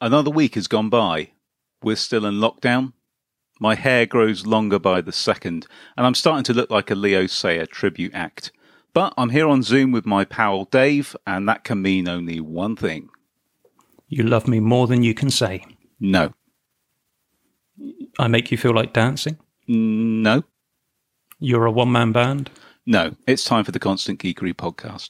Another week has gone by. We're still in lockdown. My hair grows longer by the second, and I'm starting to look like a Leo Sayer tribute act. But I'm here on Zoom with my pal Dave, and that can mean only one thing. You love me more than you can say. No. I make you feel like dancing? No. You're a one-man band? No. It's time for the Constant Geekery podcast.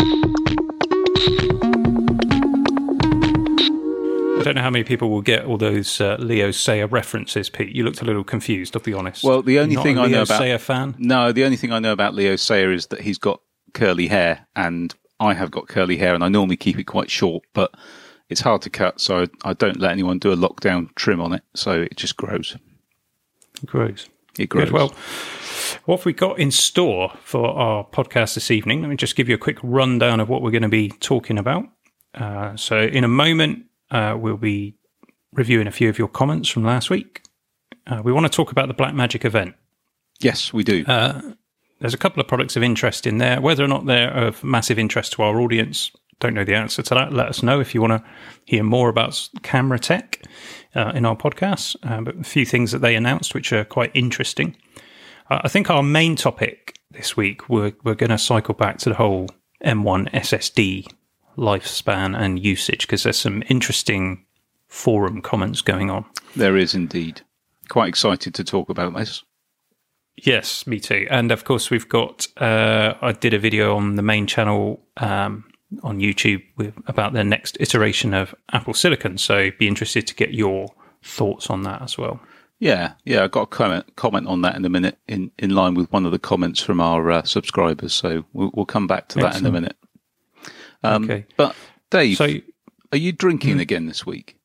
I don't know how many people will get all those Leo Sayer references, Pete. You looked a little confused, I'll be honest. Well, the only thing I know about... Leo Sayer fan? No, the only thing I know about Leo Sayer is that he's got curly hair, and I have got curly hair, and I normally keep it quite short, but it's hard to cut, so I don't let anyone do a lockdown trim on it, so it just grows. It grows. It grows. Good. Well, what have we got in store for our podcast this evening? Let me just give you a quick rundown of what we're going to be talking about. So in a moment, we'll be reviewing a few of your comments from last week. We want to talk about the Blackmagic event. Yes, we do. There's a couple of products of interest in there. Whether or not they're of massive interest to our audience, don't know the answer to that. Let us know if you want to hear more about camera tech in our podcast. But a few things that they announced which are quite interesting. I think our main topic this week, we're going to cycle back to the whole M1 SSD lifespan and usage, because there's some interesting forum comments going on. There is indeed. Quite excited to talk about this. Yes, me too. And of course, we've got, I did a video on the main channel on YouTube about the next iteration of Apple Silicon. So be interested to get your thoughts on that as well. Yeah, I got a comment on that in a minute, in line with one of the comments from our subscribers. So we'll come back to that in a minute. Okay. But Dave, are you drinking again this week?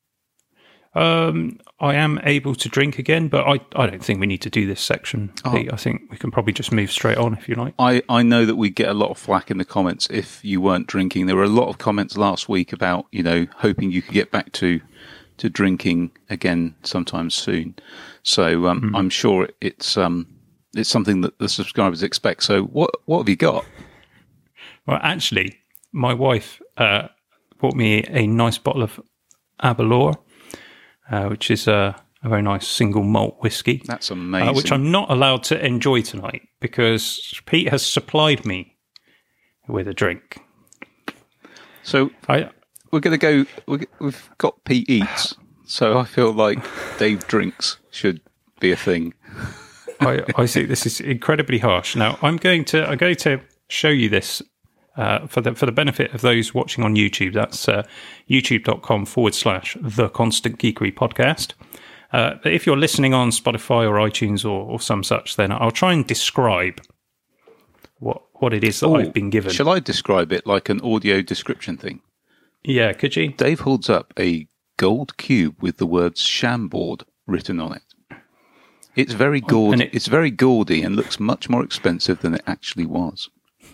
I am able to drink again, but I don't think we need to do this section, Pete. I think we can probably just move straight on if you like. I know that we get a lot of flack in the comments if you weren't drinking. There were a lot of comments last week about, hoping you could get back to drinking again sometime soon. So I'm sure it's something that the subscribers expect. So what have you got? Well, actually, my wife bought me a nice bottle of Aberlour, which is a very nice single malt whiskey. That's amazing. Which I'm not allowed to enjoy tonight because Pete has supplied me with a drink. So we're going to go. We've got Pete eats, so I feel like Dave drinks should be a thing. I see. This is incredibly harsh. Now I'm going to show you this. For the benefit of those watching on YouTube, that's youtube.com/The Constant Geekery Podcast. But if you're listening on Spotify or iTunes or some such, then I'll try and describe what it is that I've been given. Shall I describe it like an audio description thing? Yeah, could you? Dave holds up a gold cube with the words Chambord written on it. It's very gaudy. It's very gaudy and looks much more expensive than it actually was.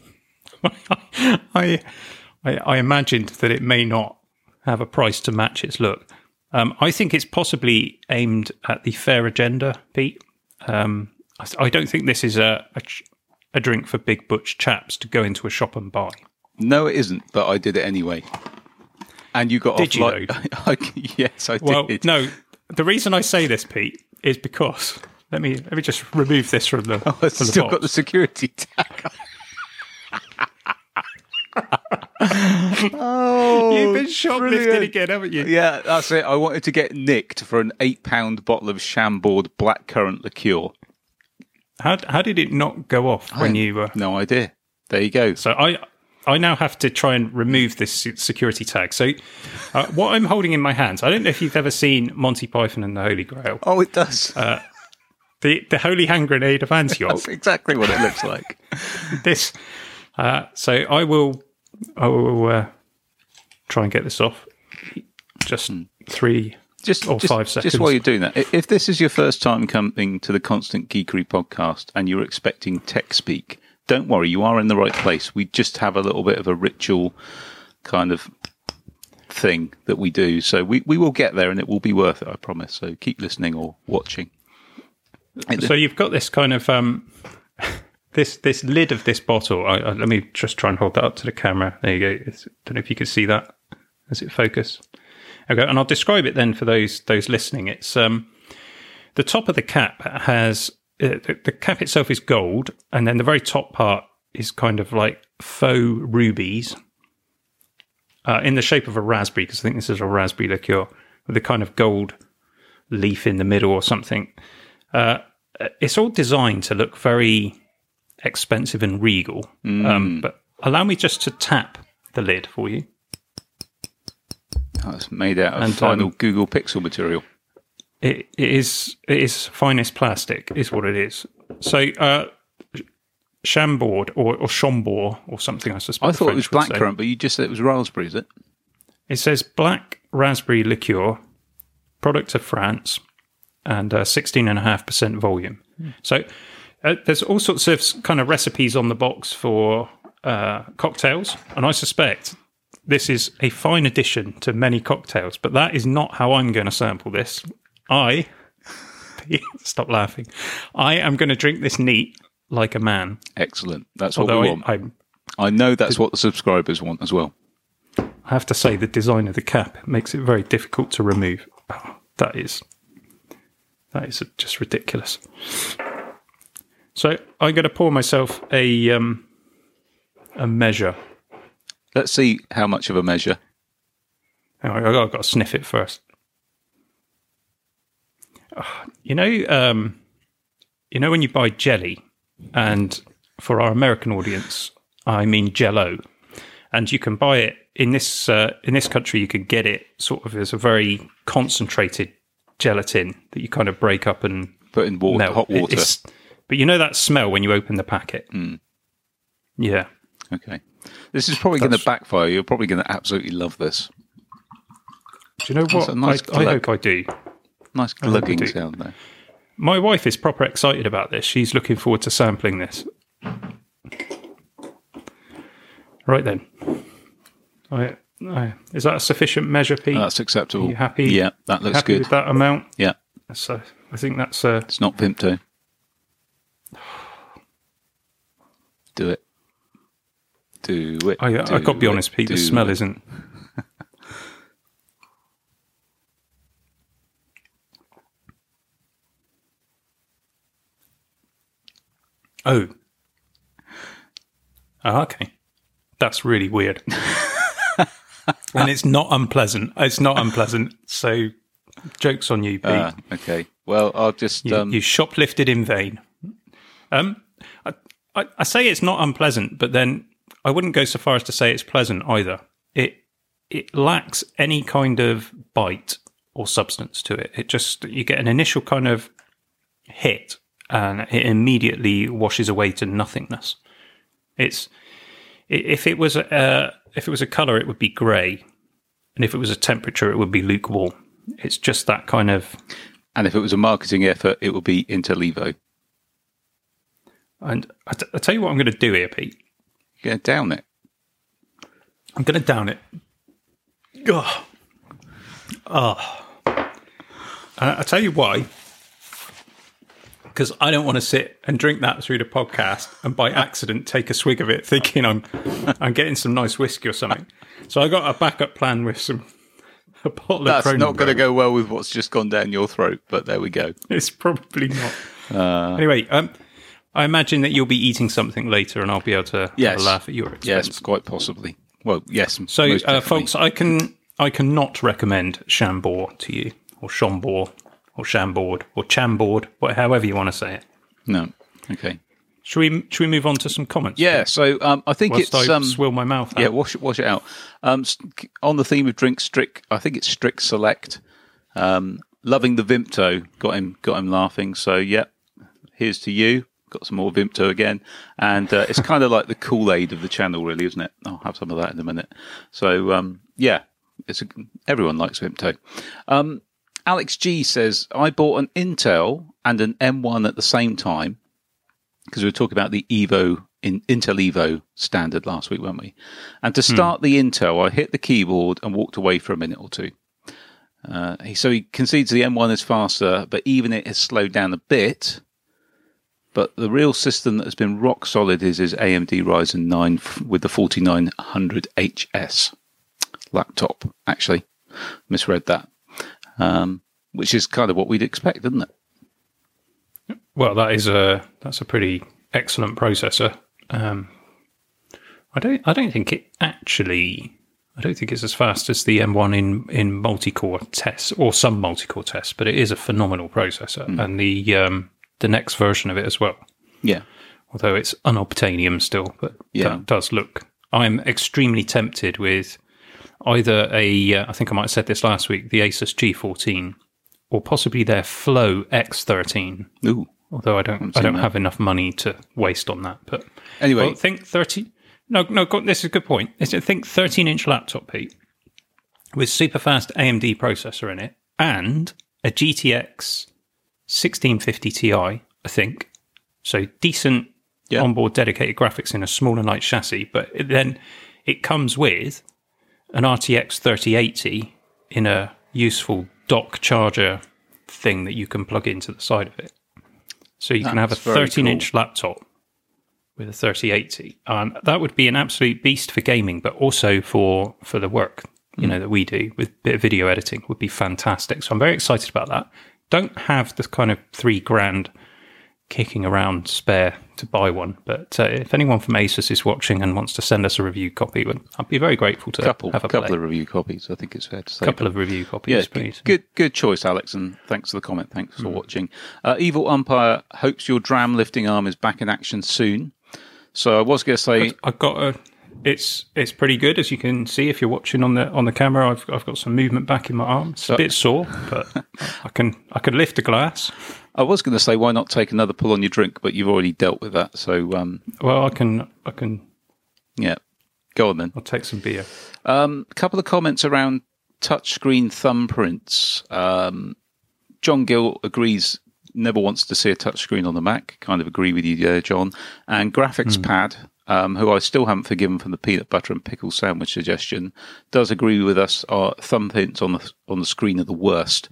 I imagined that it may not have a price to match its look. I think it's possibly aimed at the fair agenda, Pete. I don't think this is a drink for big butch chaps to go into a shop and buy. No, it isn't, but I did it anyway. And you got did off you? Yes, I did. Well, no, the reason I say this, Pete, is because let me just remove this from the. It's still got the security tag. You've been shoplifting again, haven't you? Yeah, that's it. I wanted to get nicked for an £8 bottle of Chambord blackcurrant liqueur. How did it not go off when you were... No idea. There you go. So I now have to try and remove this security tag. So what I'm holding in my hands, I don't know if you've ever seen Monty Python and the Holy Grail. Oh, it does. The Holy Hand Grenade of Antioch. That's exactly what it looks like. This... so I will try and get this off. Just 5 seconds. Just while you're doing that, if this is your first time coming to the Constant Geekery podcast and you're expecting tech speak, don't worry, you are in the right place. We just have a little bit of a ritual kind of thing that we do. So we will get there and it will be worth it, I promise. So keep listening or watching. So you've got this kind of... This lid of this bottle, let me just try and hold that up to the camera. There you go. Don't know if you can see that. Does it focus? Okay, and I'll describe it then for those listening. It's the top of the cap has the cap itself is gold, and then the very top part is kind of like faux rubies in the shape of a raspberry, because I think this is a raspberry liqueur with a kind of gold leaf in the middle or something. It's all designed to look very expensive and regal. But allow me just to tap the lid for you. Oh, it's made out of final Google Pixel material. It is finest plastic, is what it is. So, Chambord or Chambord or something, I suspect. I thought it was blackcurrant, but you just said it was raspberry, is it? It says black raspberry liqueur, product of France, and 16.5% volume. So, there's all sorts of kind of recipes on the box for cocktails, and I suspect this is a fine addition to many cocktails, but that is not how I'm going to sample this. Stop laughing. I am going to drink this neat like a man. Excellent. That's what we want. I know that's what the subscribers want as well. I have to say the design of the cap makes it very difficult to remove. Oh, that is just ridiculous. So I'm going to pour myself a measure. Let's see how much of a measure. I've got to sniff it first. You know when you buy jelly, and for our American audience, I mean Jell-O, and you can buy it in this country. You can get it sort of as a very concentrated gelatin that you kind of break up and put in water, melt. hot water. But you know that smell when you open the packet. Yeah. Okay. This is probably going to backfire. You're probably going to absolutely love this. Do you know what? I hope I do. Nice glugging sound there. My wife is proper excited about this. She's looking forward to sampling this. Right then. Is that a sufficient measure, Pete? That's acceptable. Are you happy? Yeah, that looks happy good. With that amount? Yeah. So I think that's... It's not Vimto. Do it. Do it. I've got to be honest, Pete, the smell isn't... Oh, okay. That's really weird. And it's not unpleasant. It's not unpleasant. So, joke's on you, Pete. Okay. Well, I'll just... You shoplifted in vain. I say it's not unpleasant, but then I wouldn't go so far as to say it's pleasant either. It lacks any kind of bite or substance to it. It just... You get an initial kind of hit, and it immediately washes away to nothingness. If it was a colour, it would be grey, and if it was a temperature, it would be lukewarm. It's just that kind of. And if it was a marketing effort, it would be Interlevo. And I tell you what, I'm going to do here, Pete. You're going to down it. I'm going to down it. And I tell you why. Because I don't want to sit and drink that through the podcast and by accident take a swig of it thinking I'm getting some nice whiskey or something. So I got a backup plan with a bottle of Kronenbourg. That's not going to go well with what's just gone down your throat, but there we go. It's probably not. Anyway, I imagine that you'll be eating something later and I'll be able to have a laugh at your expense. Yes, quite possibly. Well, yes. So, folks, I cannot recommend Chambord to you, or Chambord, or Chambord, or Chambord, however you want to say it. No. Okay. Should we move on to some comments? Yeah. So I think Whilst it's I swill my mouth out. Yeah, wash it out. On the theme of drink, I think it's Strict Select. Loving the Vimto got him laughing. So yeah, here's to you. Got some more Vimto again, and it's kind of like the Kool-Aid of the channel, really, isn't it? I'll have some of that in a minute. So yeah, everyone likes Vimto. Alex G says, I bought an Intel and an M1 at the same time, because we were talking about the Intel Evo standard last week, weren't we? And to start the Intel, I hit the keyboard and walked away for a minute or two. So he concedes the M1 is faster, but even it has slowed down a bit. But the real system that has been rock solid is his AMD Ryzen 9 with the 4900HS laptop, actually. misread that, which is kind of what we'd expect, isn't it? Well, that's a pretty excellent processor. I don't think it's as fast as the M1 in multi-core tests or some multi-core tests, but it is a phenomenal processor, and the next version of it as well. Yeah, although it's unobtainium still, but that does look. I'm extremely tempted with either I think I might have said this last week, the Asus G14, or possibly their Flow X13. Ooh. Although I don't have enough money to waste on that. But anyway, think 30. No, this is a good point. Think 13-inch laptop, Pete, with super fast AMD processor in it and a GTX 1650 Ti, I think. So decent onboard dedicated graphics in a small and light chassis, but then it comes with an RTX 3080 in a useful dock charger thing that you can plug into the side of it. So you can have a 13-inch laptop with a 3080. That would be an absolute beast for gaming, but also for the work that we do with a bit of video editing would be fantastic. So I'm very excited about that. Don't have the kind of $3,000 kicking around spare to buy one, but if anyone from Asus is watching and wants to send us a review copy, I'd be very grateful to have a couple of review copies. I think it's fair to say. Couple of review copies, please. Good choice, Alex, and thanks for the comment. Thanks for watching. Evil Umpire hopes your dram lifting arm is back in action soon. So I was going to say, I've got it's pretty good, as you can see if you're watching on the camera. I've got some movement back in my arm. It's a bit sore, but I can lift a glass. I was going to say, why not take another pull on your drink, but you've already dealt with that. So, well, I can. Yeah, go on then. I'll take some beer. A couple of comments around touchscreen thumbprints. John Gill agrees. Never wants to see a touchscreen on the Mac. Kind of agree with you there, John. And Graphics Pad, who I still haven't forgiven for the peanut butter and pickle sandwich suggestion, does agree with us. Our thumbprints on the screen are the worst.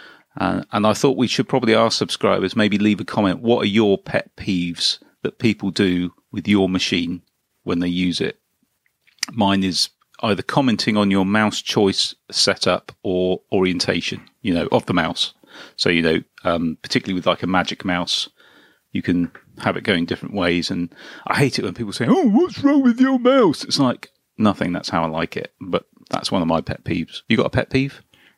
And I thought we should probably ask subscribers, maybe leave a comment. What are your pet peeves that people do with your machine when they use it? Mine is either commenting on your mouse choice setup or orientation, of the mouse. So, particularly with like a Magic Mouse, you can have it going different ways. And I hate it when people say, "Oh, what's wrong with your mouse?" It's like, nothing, that's how I like it. But that's one of my pet peeves. You got a pet peeve?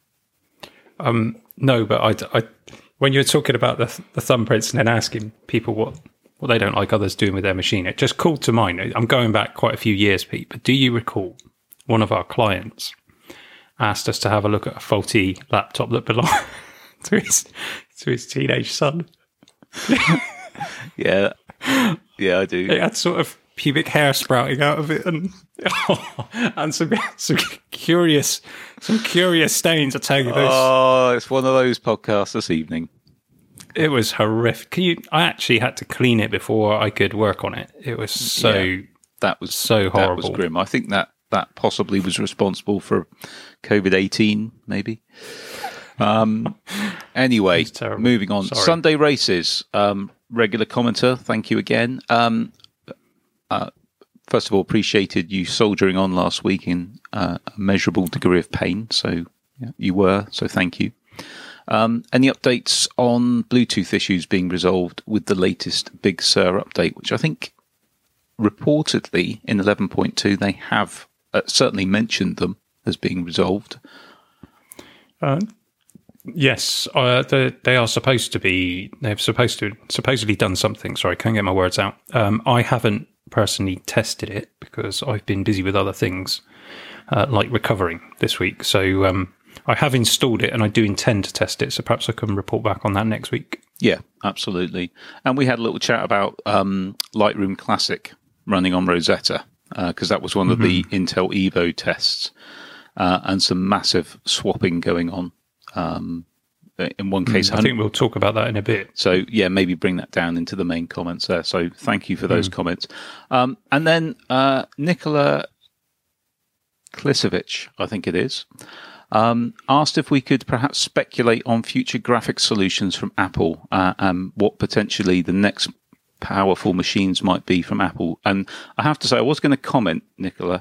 No, but I when you're talking about the thumbprints and then asking people what they don't like others doing with their machine, it just called to mind. I'm going back quite a few years, Pete, but do you recall one of our clients asked us to have a look at a faulty laptop that belonged to his teenage son? Yeah, I do. It had sort of pubic hair sprouting out of it, and some curious stains. I tell you this. Oh, it's one of those podcasts this evening. It was horrific. I actually had to clean it before I could work on it. It was that was so horrible. That was grim. I think that possibly was responsible for COVID-18, maybe. Anyway, moving on. Sorry. Sunday races. Regular commenter, thank you again. First of all, appreciated you soldiering on last week in a measurable degree of pain. So you were. So thank you. Any updates on Bluetooth issues being resolved with the latest Big Sur update, which I think reportedly in 11.2 they have certainly mentioned them as being resolved. Yes, they are supposed to be. They've supposedly done something. Sorry, can't get my words out. I haven't personally tested it because I've been busy with other things, like recovering this week. So I have installed it, and I do intend to test it. So perhaps I can report back on that next week. Yeah, absolutely. And we had a little chat about Lightroom Classic running on Rosetta because that was one of the Intel Evo tests, and some massive swapping going on. In one case, I think we'll talk about that in a bit. So yeah, maybe bring that down into the main comments there. So thank you for those comments. And then Nikola Klisovic, I think it is, asked if we could perhaps speculate on future graphics solutions from Apple and what potentially the next powerful machines might be from Apple. And I have to say, I was going to comment, Nicola,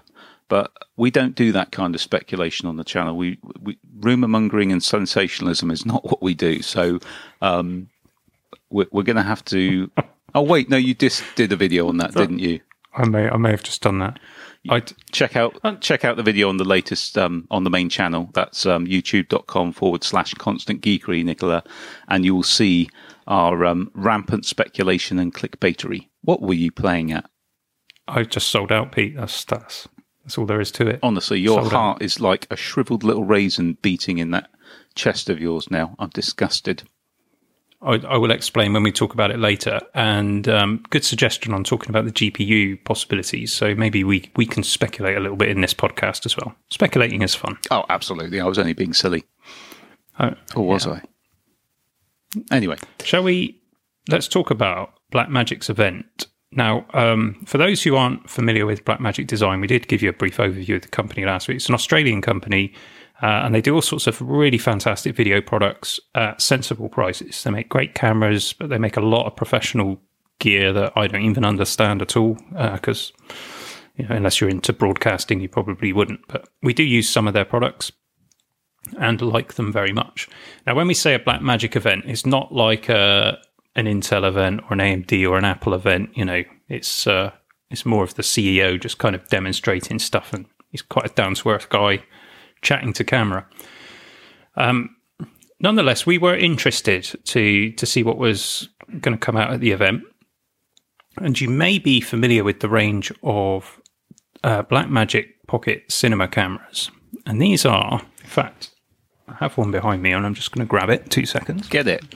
But we don't do that kind of speculation on the channel. We rumor mongering and sensationalism is not what we do. So we're going to have to. Oh wait, no, you just did a video on that, didn't you? I may have just done that. Check out the video on the latest on the main channel. That's youtube.com/constant geekery, Nicola, and you will see our rampant speculation and clickbaitery. What were you playing at? I just sold out, Pete. That's all there is to it. Honestly, your heart is like a shriveled little raisin beating in that chest of yours now. I'm disgusted. I will explain when we talk about it later. And good suggestion on talking about the GPU possibilities. So maybe we can speculate a little bit in this podcast as well. Speculating is fun. Oh, absolutely. I was only being silly. Or was I? Anyway. Let's talk about Blackmagic's event. Now, for those who aren't familiar with Blackmagic Design, we did give you a brief overview of the company last week. It's an Australian company. And they do all sorts of really fantastic video products at sensible prices. They make great cameras, but they make a lot of professional gear that I don't even understand at all, because unless you're into broadcasting, you probably wouldn't. But we do use some of their products and like them very much. Now, when we say a Blackmagic event, it's not like an Intel event or an AMD or an Apple event. It's more of the CEO just kind of demonstrating stuff, and he's quite a down-to-earth guy chatting to camera. Nonetheless, we were interested to see what was going to come out at the event. And you may be familiar with the range of Blackmagic Pocket Cinema cameras. And these are, in fact, I have one behind me and I'm just going to grab it. 2 seconds. Get it.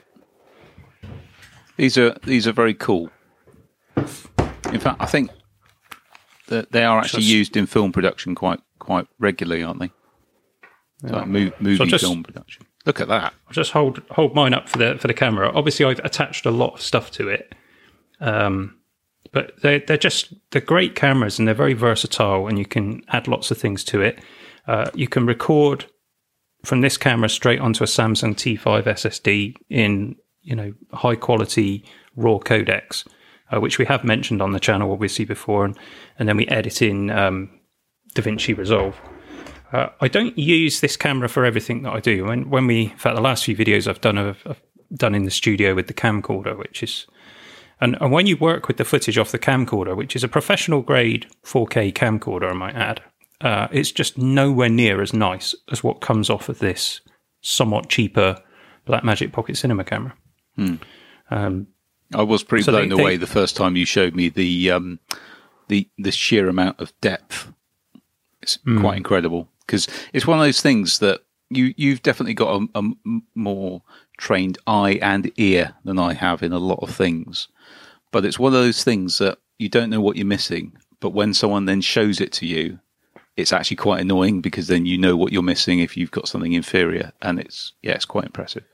These are very cool. In fact, I think that they are actually used in film production quite regularly, aren't they? So like movie film production. Look at that. I'll just hold mine up for the camera. Obviously, I've attached a lot of stuff to it, but they're great cameras and they're very versatile, and you can add lots of things to it. You can record from this camera straight onto a Samsung T5 SSD in high quality RAW codecs, which we have mentioned on the channel obviously before, and then we edit in DaVinci Resolve. I don't use this camera for everything that I do. In fact, the last few videos I've done in the studio with the camcorder, which is, and when you work with the footage off the camcorder, which is a professional grade 4K camcorder, I might add, it's just nowhere near as nice as what comes off of this somewhat cheaper Blackmagic Pocket Cinema camera. I was pretty blown away the first time you showed me the sheer amount of depth. It's quite incredible, because it's one of those things that you've definitely got a more trained eye and ear than I have in a lot of things. But it's one of those things that you don't know what you're missing. But when someone then shows it to you, it's actually quite annoying, because then you know what you're missing if you've got something inferior. And it's quite impressive.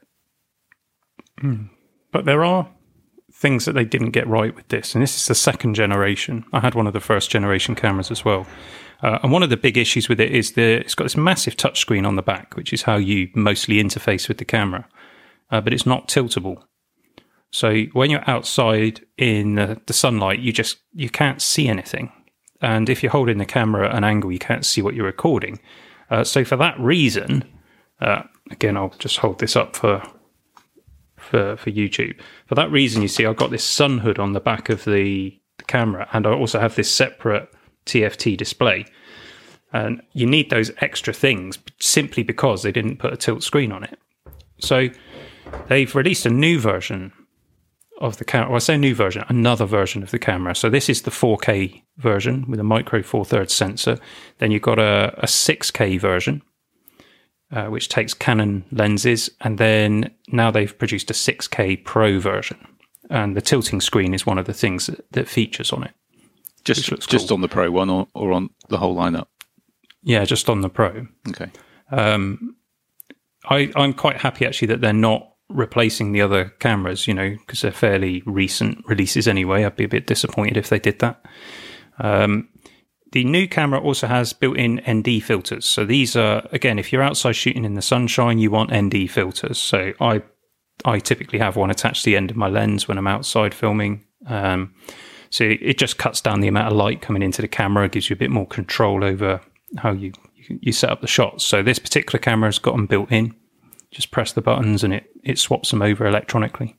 But there are things that they didn't get right with this. And this is the second generation. I had one of the first generation cameras as well. And one of the big issues with it is it's got this massive touchscreen on the back, which is how you mostly interface with the camera. But it's not tiltable. So when you're outside in the sunlight, you can't see anything. And if you're holding the camera at an angle, you can't see what you're recording. So for that reason, again, I'll just hold this up for YouTube. For that reason, you see, I've got this sun hood on the back of the camera, and I also have this separate TFT display. And you need those extra things simply because they didn't put a tilt screen on it. So they've released a new version of the camera. Well, I say new version, another version of the camera. So this is the 4K version with a micro four thirds sensor. Then you've got a 6K version, which takes Canon lenses. And then now they've produced a 6K Pro version. And the tilting screen is one of the things that features on it. Just cool. On the Pro one or on the whole lineup? Yeah, just on the Pro. Okay. I'm quite happy actually that they're not replacing the other cameras, because they're fairly recent releases anyway. I'd be a bit disappointed if they did that. The new camera also has built-in ND filters. So these are, again, if you're outside shooting in the sunshine, you want ND filters. So I typically have one attached to the end of my lens when I'm outside filming. So it just cuts down the amount of light coming into the camera, gives you a bit more control over how you set up the shots. So this particular camera has got them built in. Just press the buttons and it swaps them over electronically.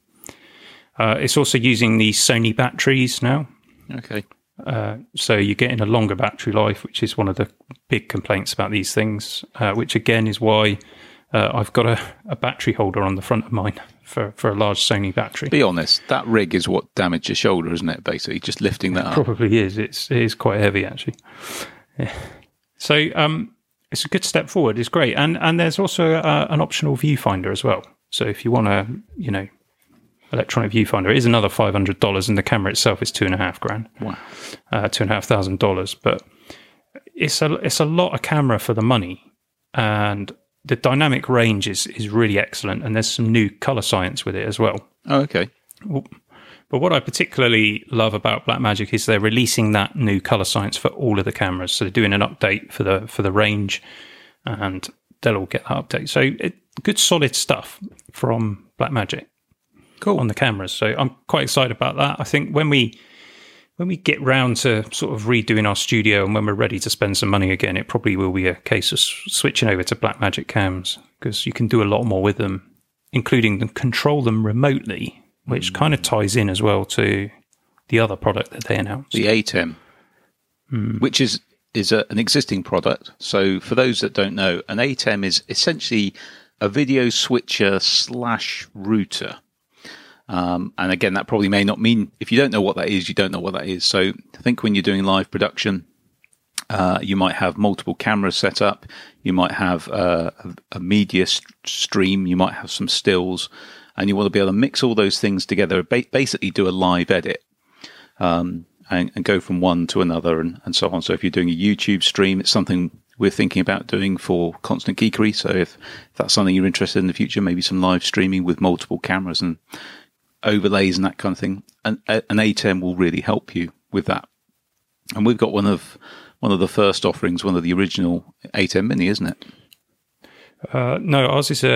It's also using the Sony batteries now. Okay. So you're getting a longer battery life, which is one of the big complaints about these things, which again is why I've got a battery holder on the front of mine for a large Sony battery. Be honest, that rig is what damaged your shoulder, isn't it, basically? Just lifting that up. Probably is. It is quite heavy, actually. Yeah. So it's a good step forward. It's great. And there's also an optional viewfinder as well. So if you want a, electronic viewfinder, it is another $500, and the camera itself is $2,500. Wow. $2,500. But it's a lot of camera for the money. And the dynamic range is really excellent, and there's some new color science with it as well. Oh, okay. But what I particularly love about Blackmagic is they're releasing that new color science for all of the cameras. So they're doing an update for the range, and they'll all get that update. So good solid stuff from Blackmagic. Cool. On the cameras. So I'm quite excited about that. I think when we get round to sort of redoing our studio and when we're ready to spend some money again, it probably will be a case of switching over to Blackmagic cams, because you can do a lot more with them, including control them remotely, which kind of ties in as well to the other product that they announced. The ATEM, which is an existing product. So for those that don't know, an ATEM is essentially a video switcher / router. And again, that probably may not mean, if you don't know what that is, you don't know what that is. So I think when you're doing live production, you might have multiple cameras set up. You might have a media stream. You might have some stills, and you want to be able to mix all those things together, basically do a live edit, and go from one to another and so on. So if you're doing a YouTube stream, it's something we're thinking about doing for Constant Geekery. So if that's something you're interested in the future, maybe some live streaming with multiple cameras and overlays and that kind of thing, an ATEM will really help you with that. And we've got one of the first offerings, one of the original ATEM Mini, isn't it? No, ours is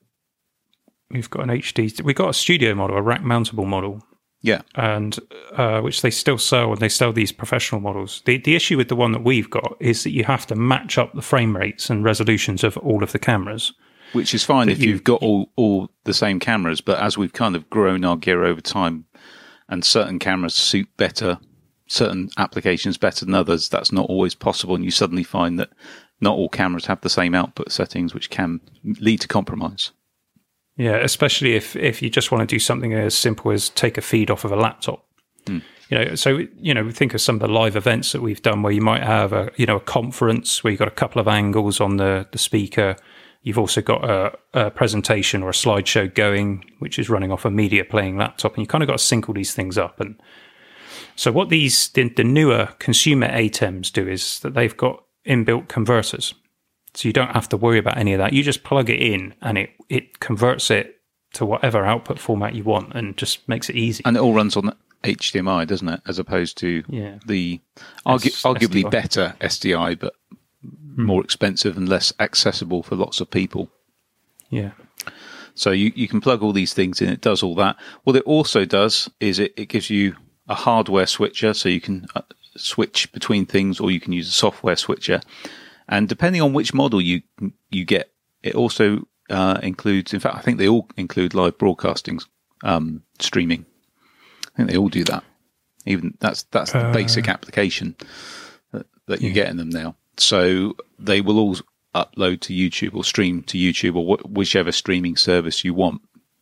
we've got an HD. We've got a studio model, a rack mountable model. Yeah, and which they still sell, and they sell these professional models. The issue with the one that we've got is that you have to match up the frame rates and resolutions of all of the cameras. Which is fine if you've got all the same cameras, but as we've kind of grown our gear over time, and certain cameras suit better, certain applications better than others, that's not always possible, and you suddenly find that not all cameras have the same output settings, which can lead to compromise. Yeah, especially if you just want to do something as simple as take a feed off of a laptop. So think of some of the live events that we've done where you might have a conference where you've got a couple of angles on the speaker. You've also got a presentation or a slideshow going, which is running off a media playing laptop, and you kind of got to sync all these things up. And so what the newer consumer ATEMs do is that they've got inbuilt converters. So you don't have to worry about any of that. You just plug it in and it converts it to whatever output format you want and just makes it easy. And it all runs on HDMI, doesn't it? As opposed to the arguably SDI. Better SDI, but more expensive and less accessible for lots of people. Yeah. So you can plug all these things in. It does all that. What it also does is it gives you a hardware switcher, so you can switch between things, or you can use a software switcher. And depending on which model you get, it also includes, in fact, I think they all include live broadcasting, streaming. I think they all do that. Even that's the basic application that you get in them now. So they will all upload to YouTube or stream to YouTube or whichever streaming service you want.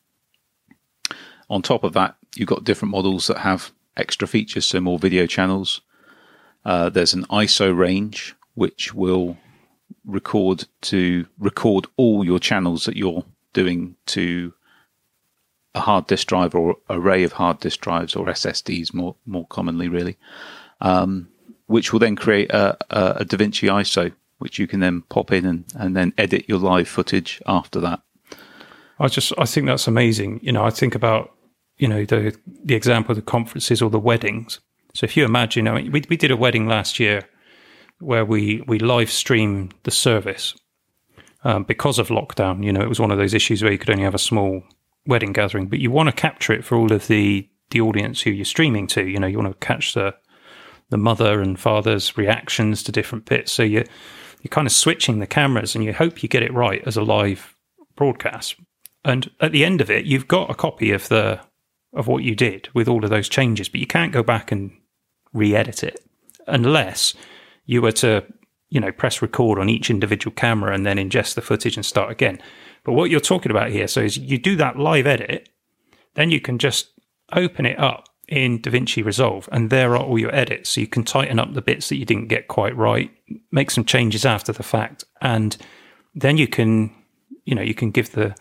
On top of that, you've got different models that have extra features, so more video channels. There's an ISO range, which will record all your channels that you're doing to a hard disk drive or array of hard disk drives, or SSDs more commonly, really, which will then create a DaVinci ISO, which you can then pop in and then edit your live footage after that. I think that's amazing. I think about the example of the conferences or the weddings. So if you imagine, we did a wedding last year where we live streamed the service because of lockdown. It was one of those issues where you could only have a small wedding gathering, but you want to capture it for all of the the audience who you're streaming to. You know, you want to catch the mother and father's reactions to different bits. So you're kind of switching the cameras, and you hope you get it right as a live broadcast. And at the end of it, you've got a copy of what you did with all of those changes, but you can't go back and re-edit it unless you were to, you know, press record on each individual camera and then ingest the footage and start again. But what you're talking about here, so is you do that live edit, then you can just open it up in DaVinci Resolve, and there are all your edits. So you can tighten up the bits that you didn't get quite right, make some changes after the fact, and then you can give the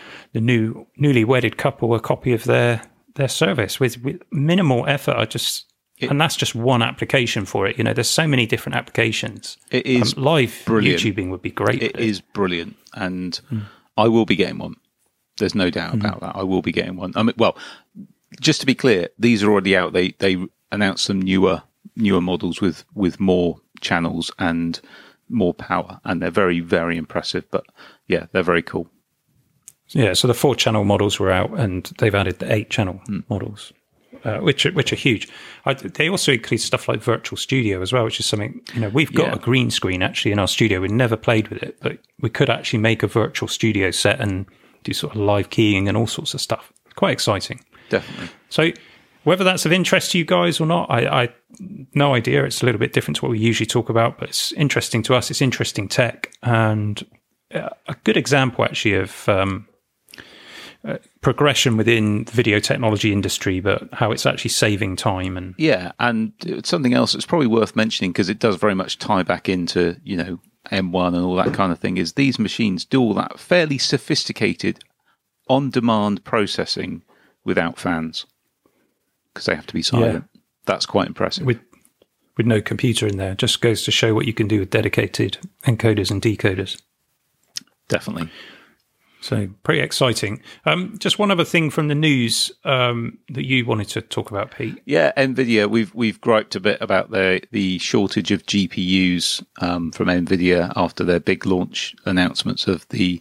newly wedded couple a copy of their service with minimal effort. And that's just one application for it. You know, there's so many different applications. It is live brilliant. YouTubing would be great. It is brilliant, and I will be getting one. There's no doubt about that. I will be getting one. I mean, well, just to be clear, these are already out. They announced some newer models with more channels and more power, and they're very, very impressive. But yeah, they're very cool. Yeah, so the 4-channel models were out, and they've added the 8-channel models, which are huge. They also include stuff like Virtual Studio as well, which is something, you know, we've got a green screen actually in our studio. We've never played with it, but we could actually make a Virtual Studio set and do sort of live keying and all sorts of stuff. Quite exciting. Definitely. So whether that's of interest to you guys or not, I no idea. It's a little bit different to what we usually talk about, but it's interesting to us. It's interesting tech, and a good example actually of progression within the video technology industry, but how it's actually saving time. And it's something else that's probably worth mentioning, because it does very much tie back into, you know, M1 and all that kind of thing, is these machines do all that fairly sophisticated on-demand processing without fans, because they have to be silent. Yeah. That's quite impressive. With no computer in there. Just goes to show what you can do with dedicated encoders and decoders. Definitely. So pretty exciting. Just one other thing from the news that you wanted to talk about, Pete. Yeah, NVIDIA. We've griped a bit about the shortage of GPUs from NVIDIA after their big launch announcements of the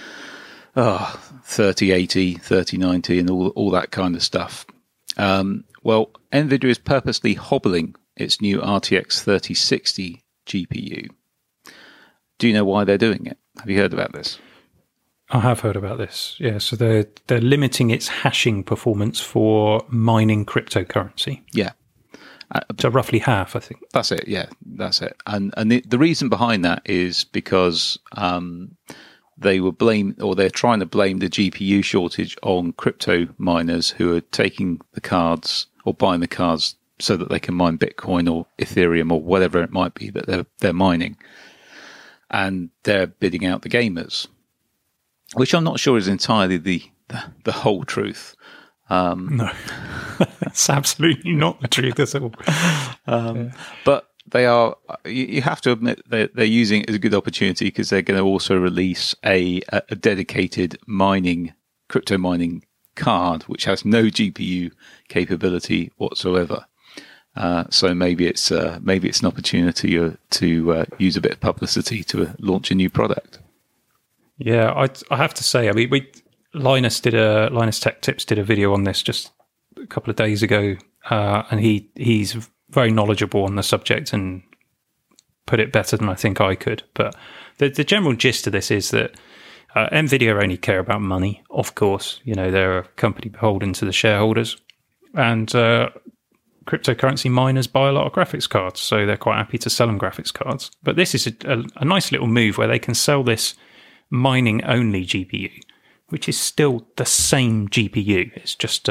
3080, 3090, and all that kind of stuff. Well, NVIDIA is purposely hobbling its new RTX 3060 GPU. Do you know why they're doing it? Have you heard about this? I have heard about this. Yeah, so they're limiting its hashing performance for mining cryptocurrency. Yeah. So roughly half, I think. That's it. Yeah, that's it. And the reason behind that is because they're trying to blame the GPU shortage on crypto miners who are taking the cards or buying the cards so that they can mine Bitcoin or Ethereum or whatever it might be that they're mining, and they're bidding out the gamers, which I'm not sure is entirely the whole truth. No, that's absolutely not the truth at all. But they are. You have to admit they're using it as a good opportunity, because they're going to also release a dedicated crypto mining card, which has no GPU capability whatsoever. So maybe it's an opportunity to use a bit of publicity to launch a new product. Yeah, I have to say, I mean, Linus Tech Tips did a video on this just a couple of days ago, and he's very knowledgeable on the subject and put it better than I think I could. But the general gist of this is that NVIDIA only care about money, of course. You know, they're a company beholden to the shareholders, and cryptocurrency miners buy a lot of graphics cards, so they're quite happy to sell them graphics cards. But this is a nice little move where they can sell this mining-only GPU, which is still the same GPU. It's just,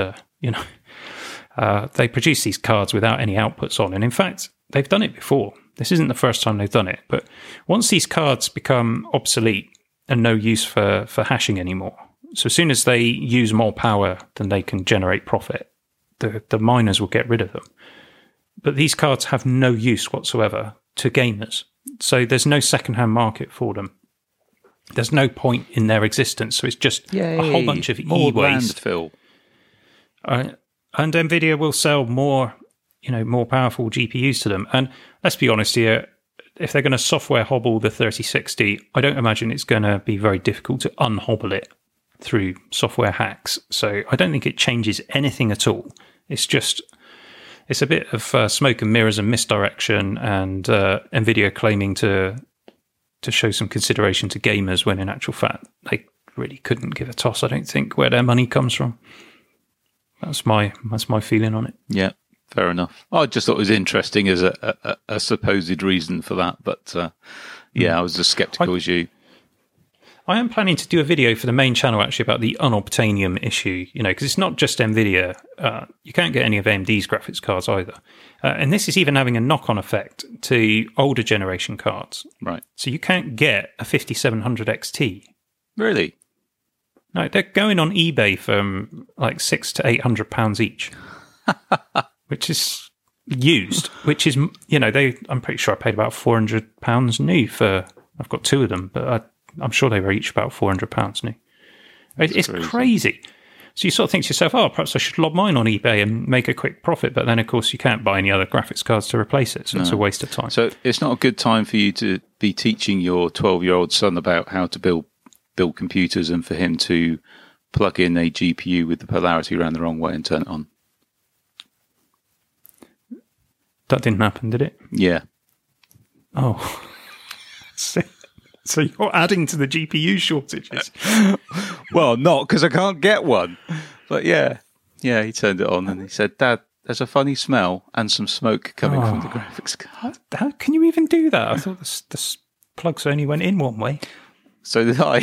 they produce these cards without any outputs on. And in fact, they've done it before. This isn't the first time they've done it. But once these cards become obsolete and no use for hashing anymore, so as soon as they use more power than they can generate profit, the miners will get rid of them. But these cards have no use whatsoever to gamers. So there's no second-hand market for them. There's no point in their existence. So it's just a whole bunch of e-waste. Landfill. And NVIDIA will sell more powerful GPUs to them. And let's be honest here, if they're going to software hobble the 3060, I don't imagine it's going to be very difficult to unhobble it through software hacks. So I don't think it changes anything at all. It's a bit of smoke and mirrors and misdirection, and NVIDIA claiming to show some consideration to gamers when in actual fact they really couldn't give a toss, I don't think, where their money comes from. That's my feeling on it. Yeah, fair enough. I just thought it was interesting as a supposed reason for that, but I was as sceptical as you. I am planning to do a video for the main channel actually about the unobtainium issue, because it's not just NVIDIA. You can't get any of AMD's graphics cards either. And this is even having a knock-on effect to older generation cards. Right. So you can't get a 5700 XT. Really? No, they're going on eBay for like £600 to £800 each, which is used, which is, I'm pretty sure I paid about £400 new for, I've got two of them, but I'm sure they were each about £400 new. It's crazy. So you sort of think to yourself, perhaps I should lob mine on eBay and make a quick profit. But then, of course, you can't buy any other graphics cards to replace it. So it's a waste of time. So it's not a good time for you to be teaching your 12-year-old son about how to build computers and for him to plug in a GPU with the polarity around the wrong way and turn it on. That didn't happen, did it? Yeah. Oh. So you're adding to the GPU shortages? Well, not because I can't get one. But yeah, he turned it on and he said, "Dad, there's a funny smell and some smoke coming from the graphics card." How can you even do that? I thought the plugs only went in one way. So did I.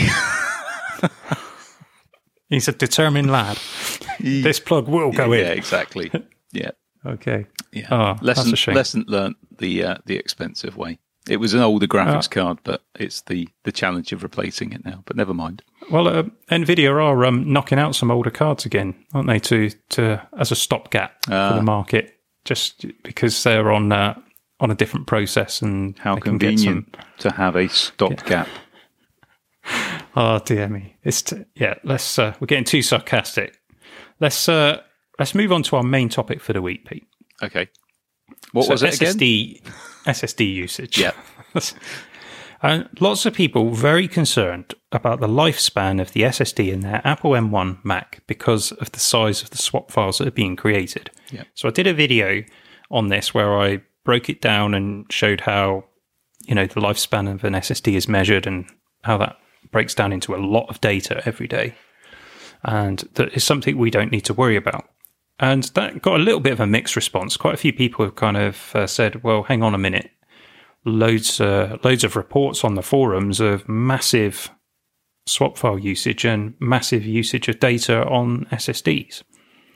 He's a determined lad. This plug will go in. Yeah, exactly. Yeah. Okay. Yeah. That's a shame. Lesson learnt the expensive way. It was an older graphics card, but it's the challenge of replacing it now. But never mind. Well, NVIDIA are knocking out some older cards again, aren't they? To as a stopgap for the market, just because they're on a different process and how convenient to have a stopgap. Oh dear me! Let's we're getting too sarcastic. Let's move on to our main topic for the week, Pete. Okay. What was it again? SSD usage. Yeah. And lots of people very concerned about the lifespan of the SSD in their Apple M1 Mac because of the size of the swap files that are being created. Yeah. So I did a video on this where I broke it down and showed how, the lifespan of an SSD is measured and how that breaks down into a lot of data every day. And that is something we don't need to worry about. And that got a little bit of a mixed response. Quite a few people have kind of said, well, hang on a minute. Loads of reports on the forums of massive swap file usage and massive usage of data on SSDs.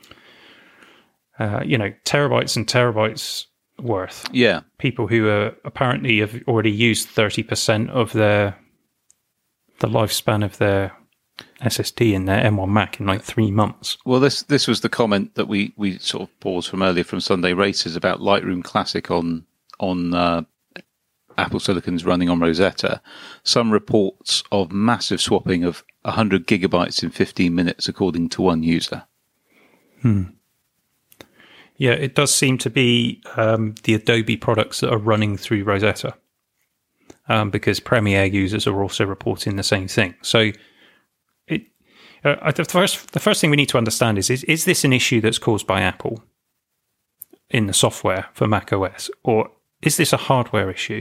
Terabytes and terabytes worth. Yeah. People who apparently have already used 30% of the lifespan of their SSD in their M1 Mac in like 3 months. Well, this was the comment that we sort of paused from earlier from Sunday Races about Lightroom Classic on Apple Silicon's running on Rosetta. Some reports of massive swapping of 100 gigabytes in 15 minutes, according to one user. Yeah, it does seem to be the Adobe products that are running through Rosetta, because Premiere users are also reporting the same thing. So the first thing we need to understand is this an issue that's caused by Apple in the software for Mac OS, or is this a hardware issue?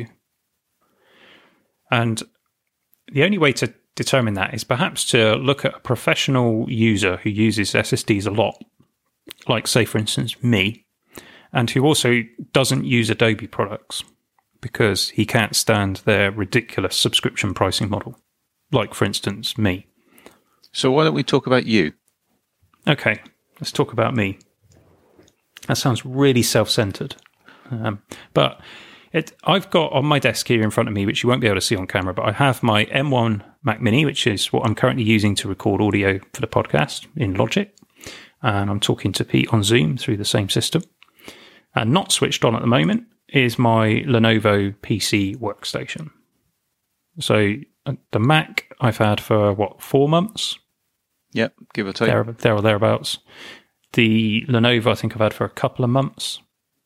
And the only way to determine that is perhaps to look at a professional user who uses SSDs a lot, like, say, for instance, me, and who also doesn't use Adobe products because he can't stand their ridiculous subscription pricing model, like, for instance, me. So why don't we talk about you? Okay, let's talk about me. That sounds really self-centered. But I've got on my desk here in front of me, which you won't be able to see on camera, but I have my M1 Mac Mini, which is what I'm currently using to record audio for the podcast in Logic. And I'm talking to Pete on Zoom through the same system. And not switched on at the moment is my Lenovo PC workstation. So the Mac I've had for, 4 months? Yep, give or take. There or thereabouts. The Lenovo I think I've had for a couple of months.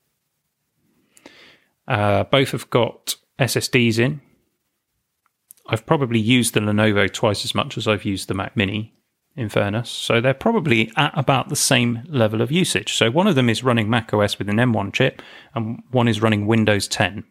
Both have got SSDs in. I've probably used the Lenovo twice as much as I've used the Mac Mini. in fairness. So they're probably at about the same level of usage. So one of them is running macOS with an M1 chip, and one is running Windows 10.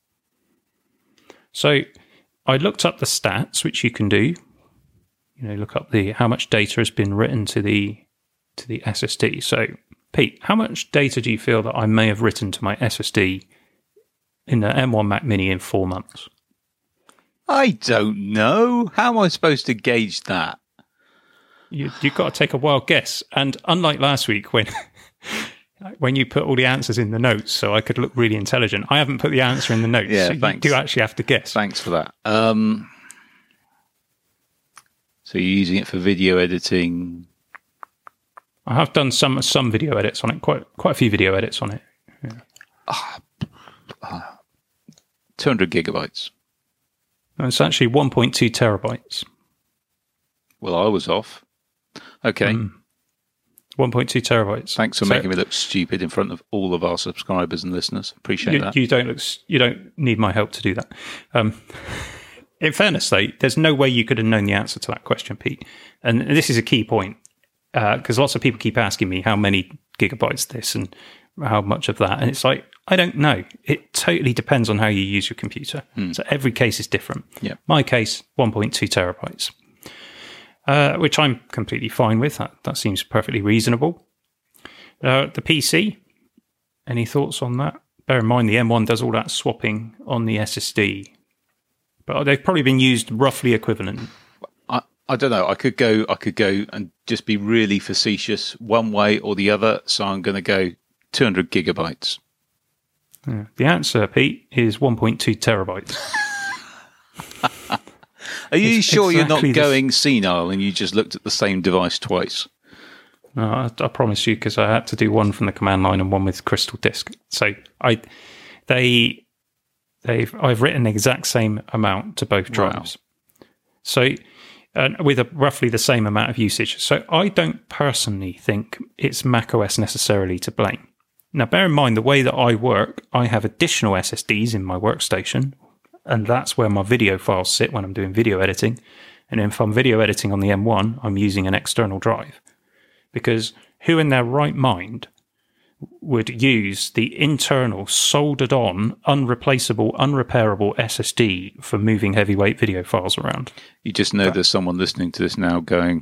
So I looked up the stats, which you can do. Look up how much data has been written to the SSD. So, Pete, how much data do you feel that I may have written to my SSD in the M1 Mac Mini in 4 months? I don't know. How am I supposed to gauge that? You've got to take a wild guess. And unlike last week when you put all the answers in the notes so I could look really intelligent, I haven't put the answer in the notes. Yeah, so thanks. You do actually have to guess. Thanks for that. So you're using it for video editing? I have done some video edits on it, quite a few video edits on it. Yeah. 200 gigabytes. No, it's actually 1.2 terabytes. Well, I was off. Okay. 1.2 terabytes. Thanks for making me look stupid in front of all of our subscribers and listeners. Appreciate that. You don't need my help to do that. In fairness, though, there's no way you could have known the answer to that question, Pete. And this is a key point, because lots of people keep asking me how many gigabytes this and how much of that. And it's like, I don't know. It totally depends on how you use your computer. So every case is different. Yeah. My case, 1.2 terabytes, which I'm completely fine with. That seems perfectly reasonable. The PC, any thoughts on that? Bear in mind, the M1 does all that swapping on the SSD. But they've probably been used roughly equivalent. I don't know. I could go and just be really facetious one way or the other. So I'm going to go 200 gigabytes. Yeah. The answer, Pete, is 1.2 terabytes. Are you sure you're not exactly going senile and you just looked at the same device twice? No, I promise you, because I had to do one from the command line and one with Crystal Disk. So I've written the exact same amount to both drives. Wow. So with roughly the same amount of usage. So I don't personally think it's macOS necessarily to blame. Now, bear in mind, the way that I work, I have additional SSDs in my workstation, and that's where my video files sit when I'm doing video editing. And if I'm video editing on the M1, I'm using an external drive. Because who in their right mind would use the internal, soldered-on, unreplaceable, unrepairable SSD for moving heavyweight video files around? You just know there's someone listening to this now going,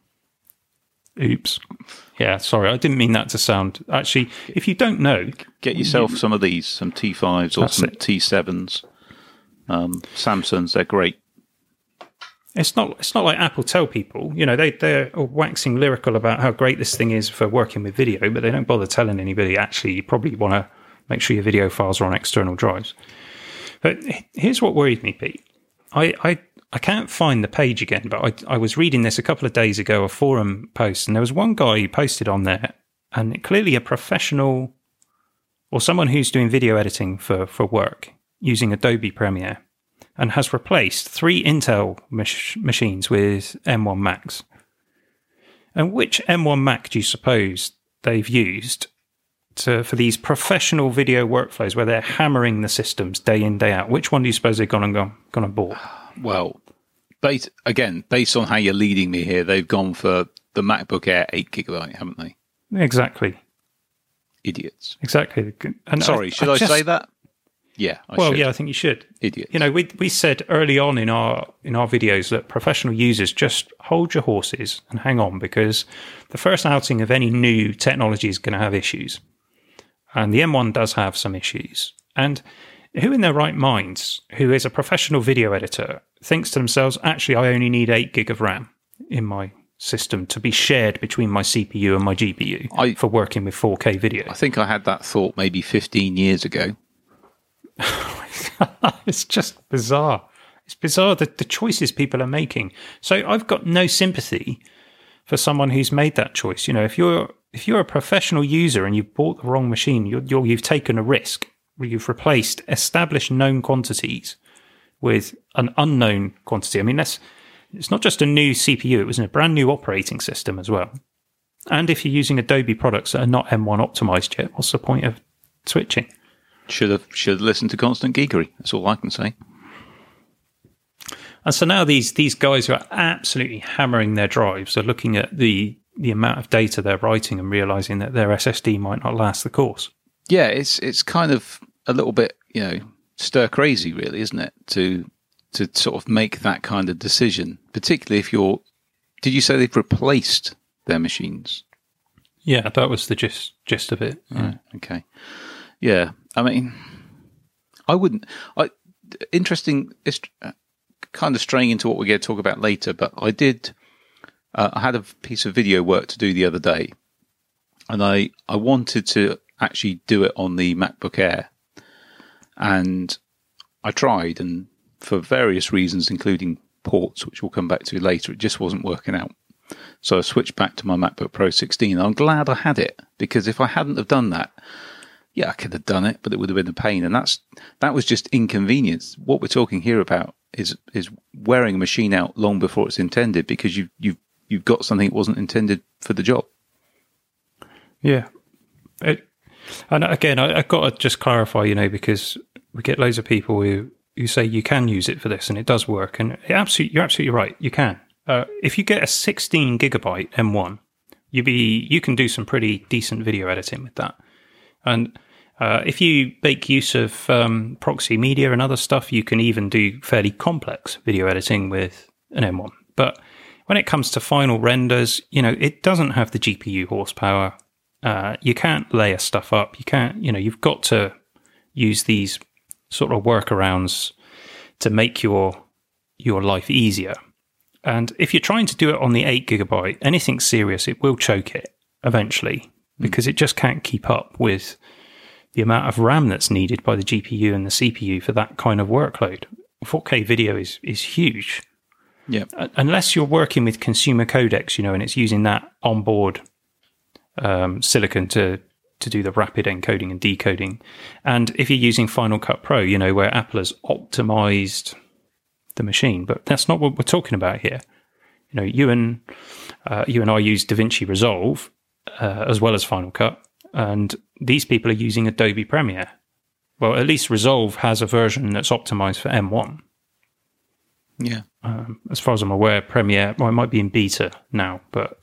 oops. Yeah, sorry, I didn't mean that to sound... Actually, if you don't know... Get yourself some of these, some T5s or some T7s. Samsungs, they're great. It's not like Apple tell people, they're waxing lyrical about how great this thing is for working with video, but they don't bother telling anybody, actually, you probably want to make sure your video files are on external drives. But here's what worried me, Pete. I can't find the page again, but I was reading this a couple of days ago, a forum post, and there was one guy who posted on there, and clearly a professional or someone who's doing video editing for work using Adobe Premiere, and has replaced 3 Intel machines with M1 Macs. And which M1 Mac do you suppose they've used for these professional video workflows where they're hammering the systems day in, day out? Which one do you suppose they've gone and bought? Well, based on how you're leading me here, they've gone for the MacBook Air 8 gigabyte, haven't they? Exactly. Idiots. Exactly. And sorry, should I say that? Yeah, I should. Yeah, I think you should. Idiots. We said early on in our videos that professional users just hold your horses and hang on, because the first outing of any new technology is going to have issues. And the M1 does have some issues. And who in their right minds, who is a professional video editor, thinks to themselves, actually, I only need 8 gig of RAM in my system to be shared between my CPU and my GPU for working with 4K video? I think I had that thought maybe 15 years ago. It's just bizarre. It's bizarre the choices people are making. So I've got no sympathy for someone who's made that choice. If you're a professional user and you've bought the wrong machine, you've taken a risk. You've replaced established known quantities with an unknown quantity. I mean, it's not just a new CPU, it was a brand new operating system as well. And if you're using Adobe products that are not M1 optimized yet, what's the point of switching? Should have listened to Constant Geekery. That's all I can say. And so now these guys who are absolutely hammering their drives are looking at the amount of data they're writing and realizing that their SSD might not last the course. Yeah, it's kind of a little bit, stir crazy, really, isn't it? To sort of make that kind of decision, particularly if you're. Did you say they've replaced their machines? Yeah, that was the gist of it. Yeah. Right, okay. Yeah, I mean, I wouldn't. Interesting. It's kind of straying into what we're going to talk about later, but I did. I had a piece of video work to do the other day, and I wanted to actually do it on the MacBook Air, and I tried, and for various reasons, including ports, which we'll come back to later, it just wasn't working out. So I switched back to my MacBook Pro 16. I'm glad I had it, because if I hadn't have done that, yeah, I could have done it, but it would have been a pain. And that was just inconvenience. What we're talking here about is wearing a machine out long before it's intended, because you've got something that wasn't intended for the job. Yeah. And again, I've got to just clarify, because we get loads of people who say you can use it for this, and it does work. And you're absolutely right. You can. If you get a 16 gigabyte M1, you can do some pretty decent video editing with that. And if you make use of proxy media and other stuff, you can even do fairly complex video editing with an M1. But when it comes to final renders, it doesn't have the GPU horsepower. You can't layer stuff up. You can't, you've got to use these sort of workarounds to make your life easier. And if you're trying to do it on the 8 gigabyte, anything serious, it will choke it eventually, because it just can't keep up with the amount of RAM that's needed by the GPU and the CPU for that kind of workload. 4K video is huge. Yeah. Unless you're working with consumer codecs, and it's using that onboard silicon to do the rapid encoding and decoding. And if you're using Final Cut Pro, where Apple has optimized the machine, but that's not what we're talking about here. You and I use DaVinci Resolve as well as Final Cut, and these people are using Adobe Premiere. Well, at least Resolve has a version that's optimized for M1. Yeah. As far as I'm aware, Premiere, it might be in beta now, but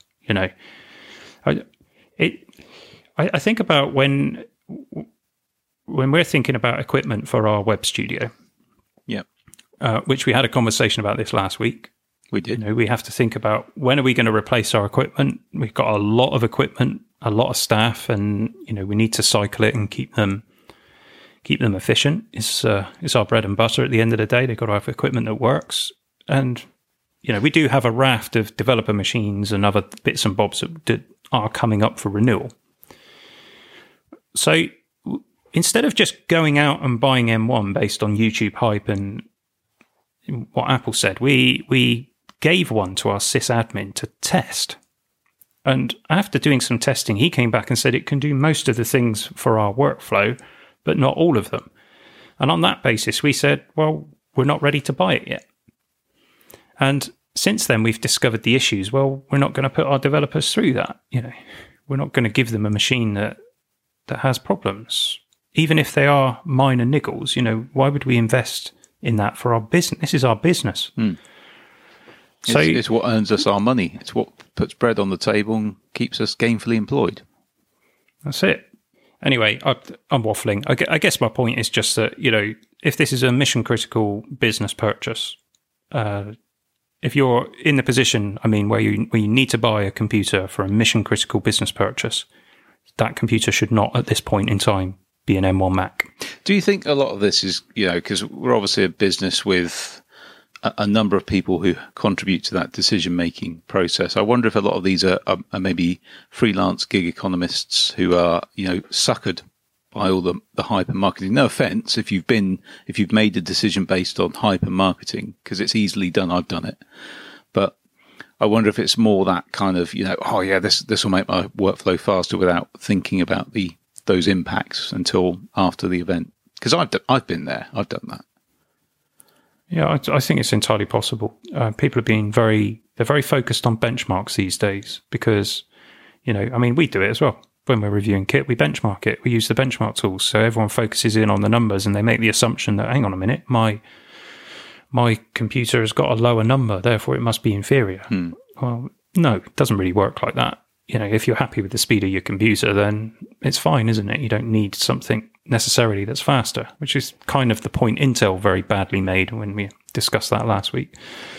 I think about when we're thinking about equipment for our web studio. Yeah. Which we had a conversation about this last week. We did. We have to think about, when are we going to replace our equipment? We've got a lot of equipment, a lot of staff, and we need to cycle it and keep them efficient. It's our bread and butter. At the end of the day, they've got to have equipment that works. And we do have a raft of developer machines and other bits and bobs that are coming up for renewal. So instead of just going out and buying M1 based on YouTube hype and what Apple said, we gave one to our sysadmin to test. And after doing some testing, he came back and said it can do most of the things for our workflow, but not all of them. And on that basis, we said, well, we're not ready to buy it yet. And since then, we've discovered the issues. Well, we're not going to put our developers through that. We're not going to give them a machine that has problems, even if they are minor niggles. Why would we invest in that for our business? This is our business. So it's what earns us our money. It's what puts bread on the table and keeps us gainfully employed. That's it. Anyway, I'm waffling. I guess my point is just that, if this is a mission critical business purchase, if you're in the position, where you need to buy a computer for a mission critical business purchase, that computer should not at this point in time be an M1 Mac. Do you think a lot of this is, because we're obviously a business with a number of people who contribute to that decision-making process. I wonder if a lot of these are maybe freelance gig economists who are, suckered by all the hype and marketing. No offense if you've made a decision based on hype and marketing, because it's easily done. I've done it. But I wonder if it's more that kind of, this will make my workflow faster without thinking about those impacts until after the event. Because I've been there. I've done that. Yeah, I think it's entirely possible. People are being very focused on benchmarks these days because, we do it as well. When we're reviewing kit, we benchmark it. We use the benchmark tools. So everyone focuses in on the numbers and they make the assumption that, hang on a minute, my my computer has got a lower number, therefore it must be inferior. Well, no, it doesn't really work like that. If you're happy with the speed of your computer, then it's fine, isn't it? You don't need something necessarily that's faster, which is kind of the point Intel very badly made when we discussed that last week.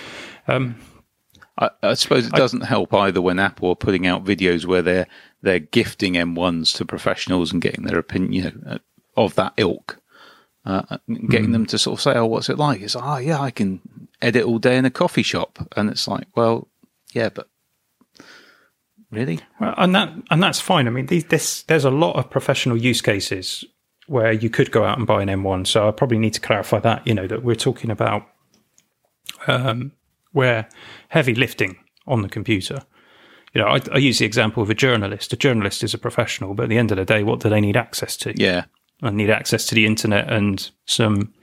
I suppose it doesn't help either when Apple are putting out videos where they're gifting M1s to professionals and getting their opinion, of that ilk, getting them to sort of say, "Oh, what's it like?" It's I can edit all day in a coffee shop, and it's like, well, yeah, but really, well, and that's fine. I mean, there's a lot of professional use cases where you could go out and buy an M1. So I probably need to clarify that. That we're talking about where heavy lifting on the computer. I use the example of a journalist. A journalist is a professional, but at the end of the day, what do they need access to? Yeah. I need access to the internet and some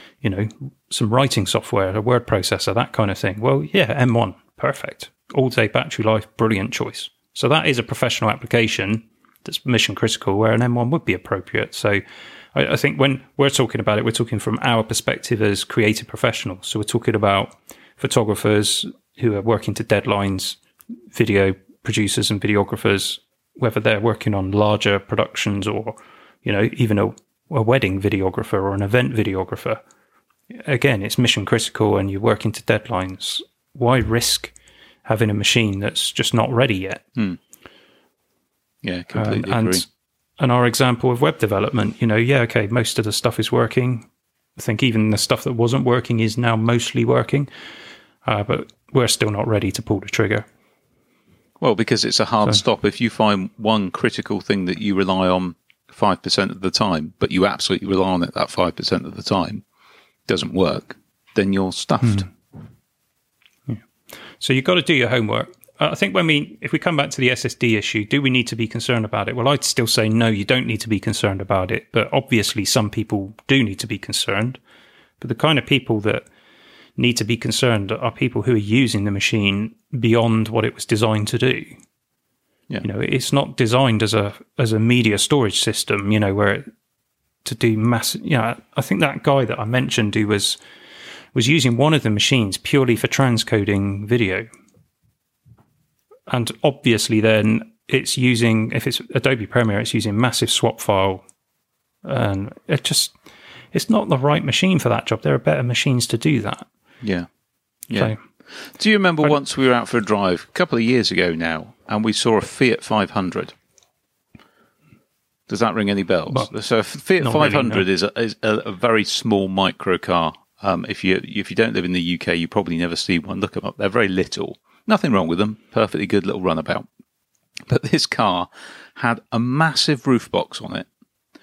writing software, a word processor, that kind of thing. Well, yeah, M1, perfect. All day battery life, brilliant choice. So that is a professional application that's mission critical where an M1 would be appropriate. So I think when we're talking about it, we're talking from our perspective as creative professionals. So we're talking about photographers who are working to deadlines, video producers and videographers, whether they're working on larger productions or, even a wedding videographer or an event videographer. Again, it's mission critical and you're working to deadlines. Why risk having a machine that's just not ready yet? Yeah, completely agree. And our example of web development, most of the stuff is working. I think even the stuff that wasn't working is now mostly working, but we're still not ready to pull the trigger. Well, because it's a hard stop. If you find one critical thing that you rely on 5% of the time, but you absolutely rely on it that 5% of the time, doesn't work, then you're stuffed. Yeah. So you've got to do your homework. I think if we come back to the SSD issue, do we need to be concerned about it? Well, I'd still say no, you don't need to be concerned about it. But obviously some people do need to be concerned. But the kind of people that need to be concerned are people who are using the machine beyond what it was designed to do. Yeah. It's not designed as a media storage system, to do massive. I think that guy that I mentioned who was using one of the machines purely for transcoding video. And obviously then it's using, if it's Adobe Premiere, it's using massive swap file. And it's not the right machine for that job. There are better machines to do that. Yeah. So, do you remember once we were out for a drive a couple of years ago now, and we saw a Fiat 500? Does that ring any bells? Well, so a Fiat 500 really, no. is a very small micro car. If you don't live in the UK, you probably never see one. Look them up. They're very little. Nothing wrong with them. Perfectly good little runabout. But this car had a massive roof box on it.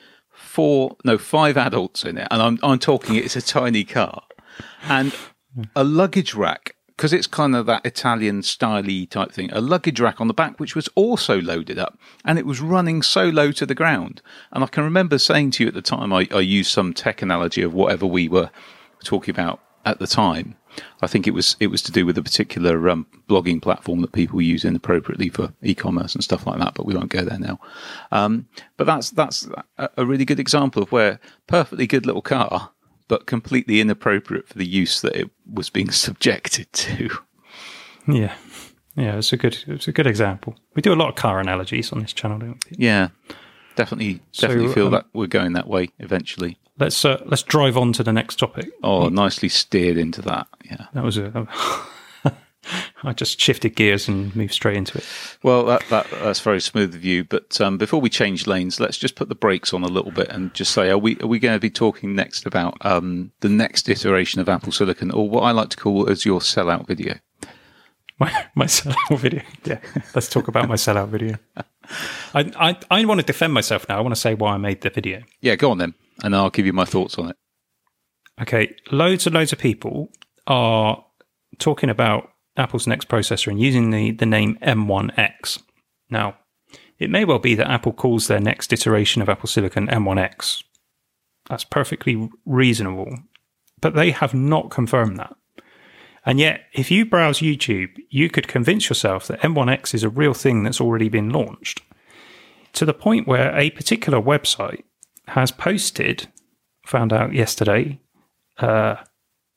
5 adults in it. And I'm talking, it's a tiny car. And a luggage rack, because it's kind of that Italian style-y type thing, a luggage rack on the back, which was also loaded up. And it was running so low to the ground. And I can remember saying to you at the time, I used some tech analogy of whatever we were talking about at the time. I think it was to do with a particular blogging platform that people use inappropriately for e-commerce and stuff like that, but we won't go there now. But that's a really good example of where perfectly good little car, but completely inappropriate for the use that it was being subjected to. Yeah, it's a good example. We do a lot of car analogies on this channel, don't we? Yeah, definitely feel that we're going that way eventually. Let's drive on to the next topic. Oh, nicely steered into that. Yeah, that was I just shifted gears and moved straight into it. Well, that's very smooth of you. But before we change lanes, let's just put the brakes on a little bit and just say, are we going to be talking next about the next iteration of Apple Silicon, or what I like to call as your sellout video? My sellout video. Yeah, let's talk about my sellout video. I want to defend myself now. I want to say why I made the video. Yeah, go on then, and I'll give you my thoughts on it. Okay, loads and loads of people are talking about Apple's next processor and using the name M1X. Now, it may well be that Apple calls their next iteration of Apple Silicon M1X. That's perfectly reasonable, but they have not confirmed that. And yet, if you browse YouTube, you could convince yourself that M1X is a real thing that's already been launched, to the point where a particular website has posted, found out yesterday,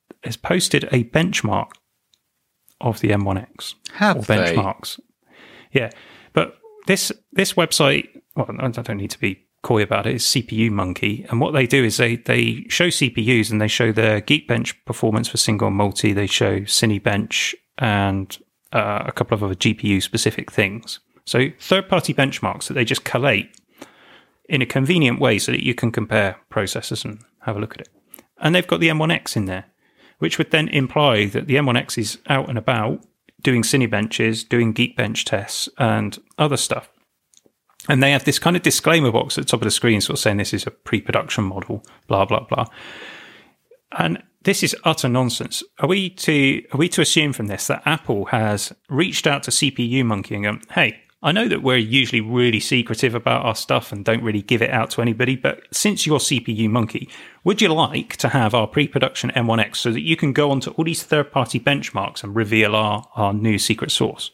has posted a benchmark of the M1X. Have they? Benchmarks. Yeah. But this website, well, I don't need to be coy about it, is CPU Monkey. And what they do is they show CPUs and they show their Geekbench performance for single and multi. They show Cinebench and a couple of other GPU-specific things. So third-party benchmarks that they just collate in a convenient way so that you can compare processors and have a look at it. And they've got the M1X in there, which would then imply that the M1X is out and about doing Cinebenches, doing Geekbench tests, and other stuff. And they have this kind of disclaimer box at the top of the screen sort of saying this is a pre-production model, blah, blah, blah. And this is utter nonsense. Are we to assume from this that Apple has reached out to CPU Monkey and gone, hey, I know that we're usually really secretive about our stuff and don't really give it out to anybody, but since you're CPU Monkey, would you like to have our pre-production M1X so that you can go onto all these third-party benchmarks and reveal our new secret source?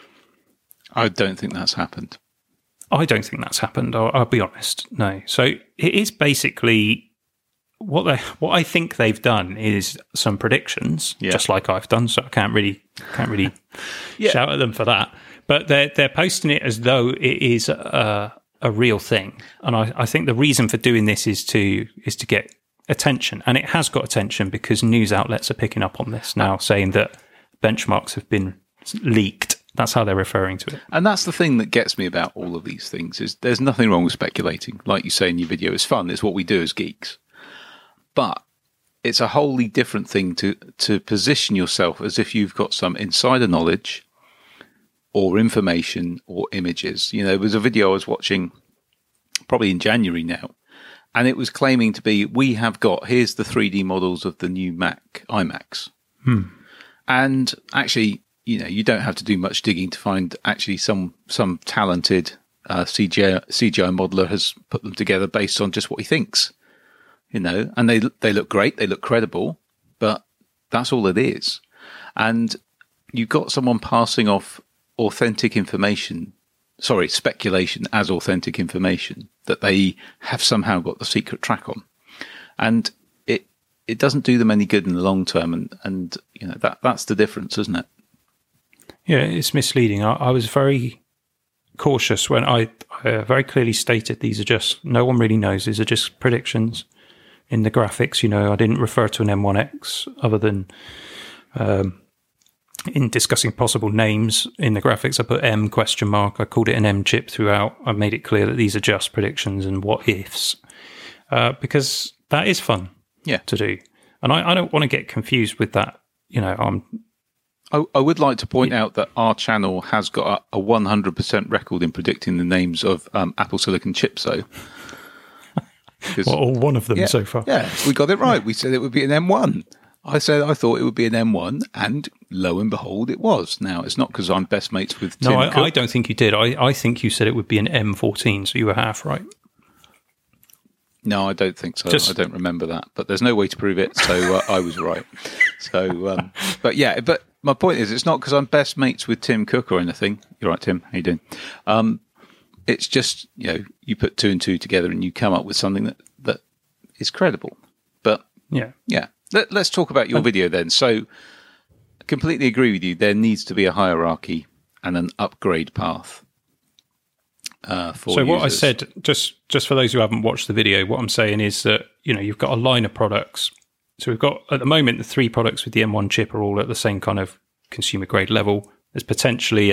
I don't think that's happened. I don't think that's happened. I'll be honest. No. So it is basically what I think they've done is some predictions, just like I've done. So I can't really shout at them for that. But they're posting it as though it is a real thing, and I think the reason for doing this is to get attention, and it has got attention because news outlets are picking up on this now, saying that benchmarks have been leaked. That's how they're referring to it. And that's the thing that gets me about all of these things is there's nothing wrong with speculating. Like you say in your video, it's fun. It's what we do as geeks. But it's a wholly different thing to position yourself as if you've got some insider knowledge or information or images. You know, there was a video I was watching probably in January now, and it was claiming to be, here's the 3D models of the new iMacs. And actually, you know, you don't have to do much digging to find actually some talented CGI modeler has put them together based on just what he thinks, you know, and they look great, they look credible, but that's all it is. And you've got someone passing off speculation as authentic information that they have somehow got the secret track on. And it doesn't do them any good in the long term. And you know, that's the difference, isn't it? Yeah, it's misleading. I was very cautious when I very clearly stated these are just, no one really knows, these are just predictions in the graphics. You know, I didn't refer to an M1X other than in discussing possible names in the graphics. I put M ? I called it an M chip throughout. I made it clear that these are just predictions and what ifs, because that is fun to do. And I don't want to get confused with that. You know, I would like to point out that our channel has got a 100% record in predicting the names of Apple Silicon chips, though. Well, one of them so far. Yeah, we got it right. We said it would be an M1. I said I thought it would be an M1, and lo and behold, it was. Now, it's not because I'm best mates with Tim Cook. I don't think you did. I think you said it would be an M14, so you were half right. No, I don't think so. I don't remember that, but there's no way to prove it, so I was right. So, but my point is, it's not because I'm best mates with Tim Cook or anything. You're right, Tim. How you doing? It's just, you know, you put two and two together and you come up with something that is credible. But yeah. Let's talk about your video then. So, I completely agree with you. There needs to be a hierarchy and an upgrade path. For users. What I said, just for those who haven't watched the video, what I'm saying is that, you know, you've got a line of products. So we've got, at the moment, the 3 products with the M1 chip are all at the same kind of consumer grade level. There's potentially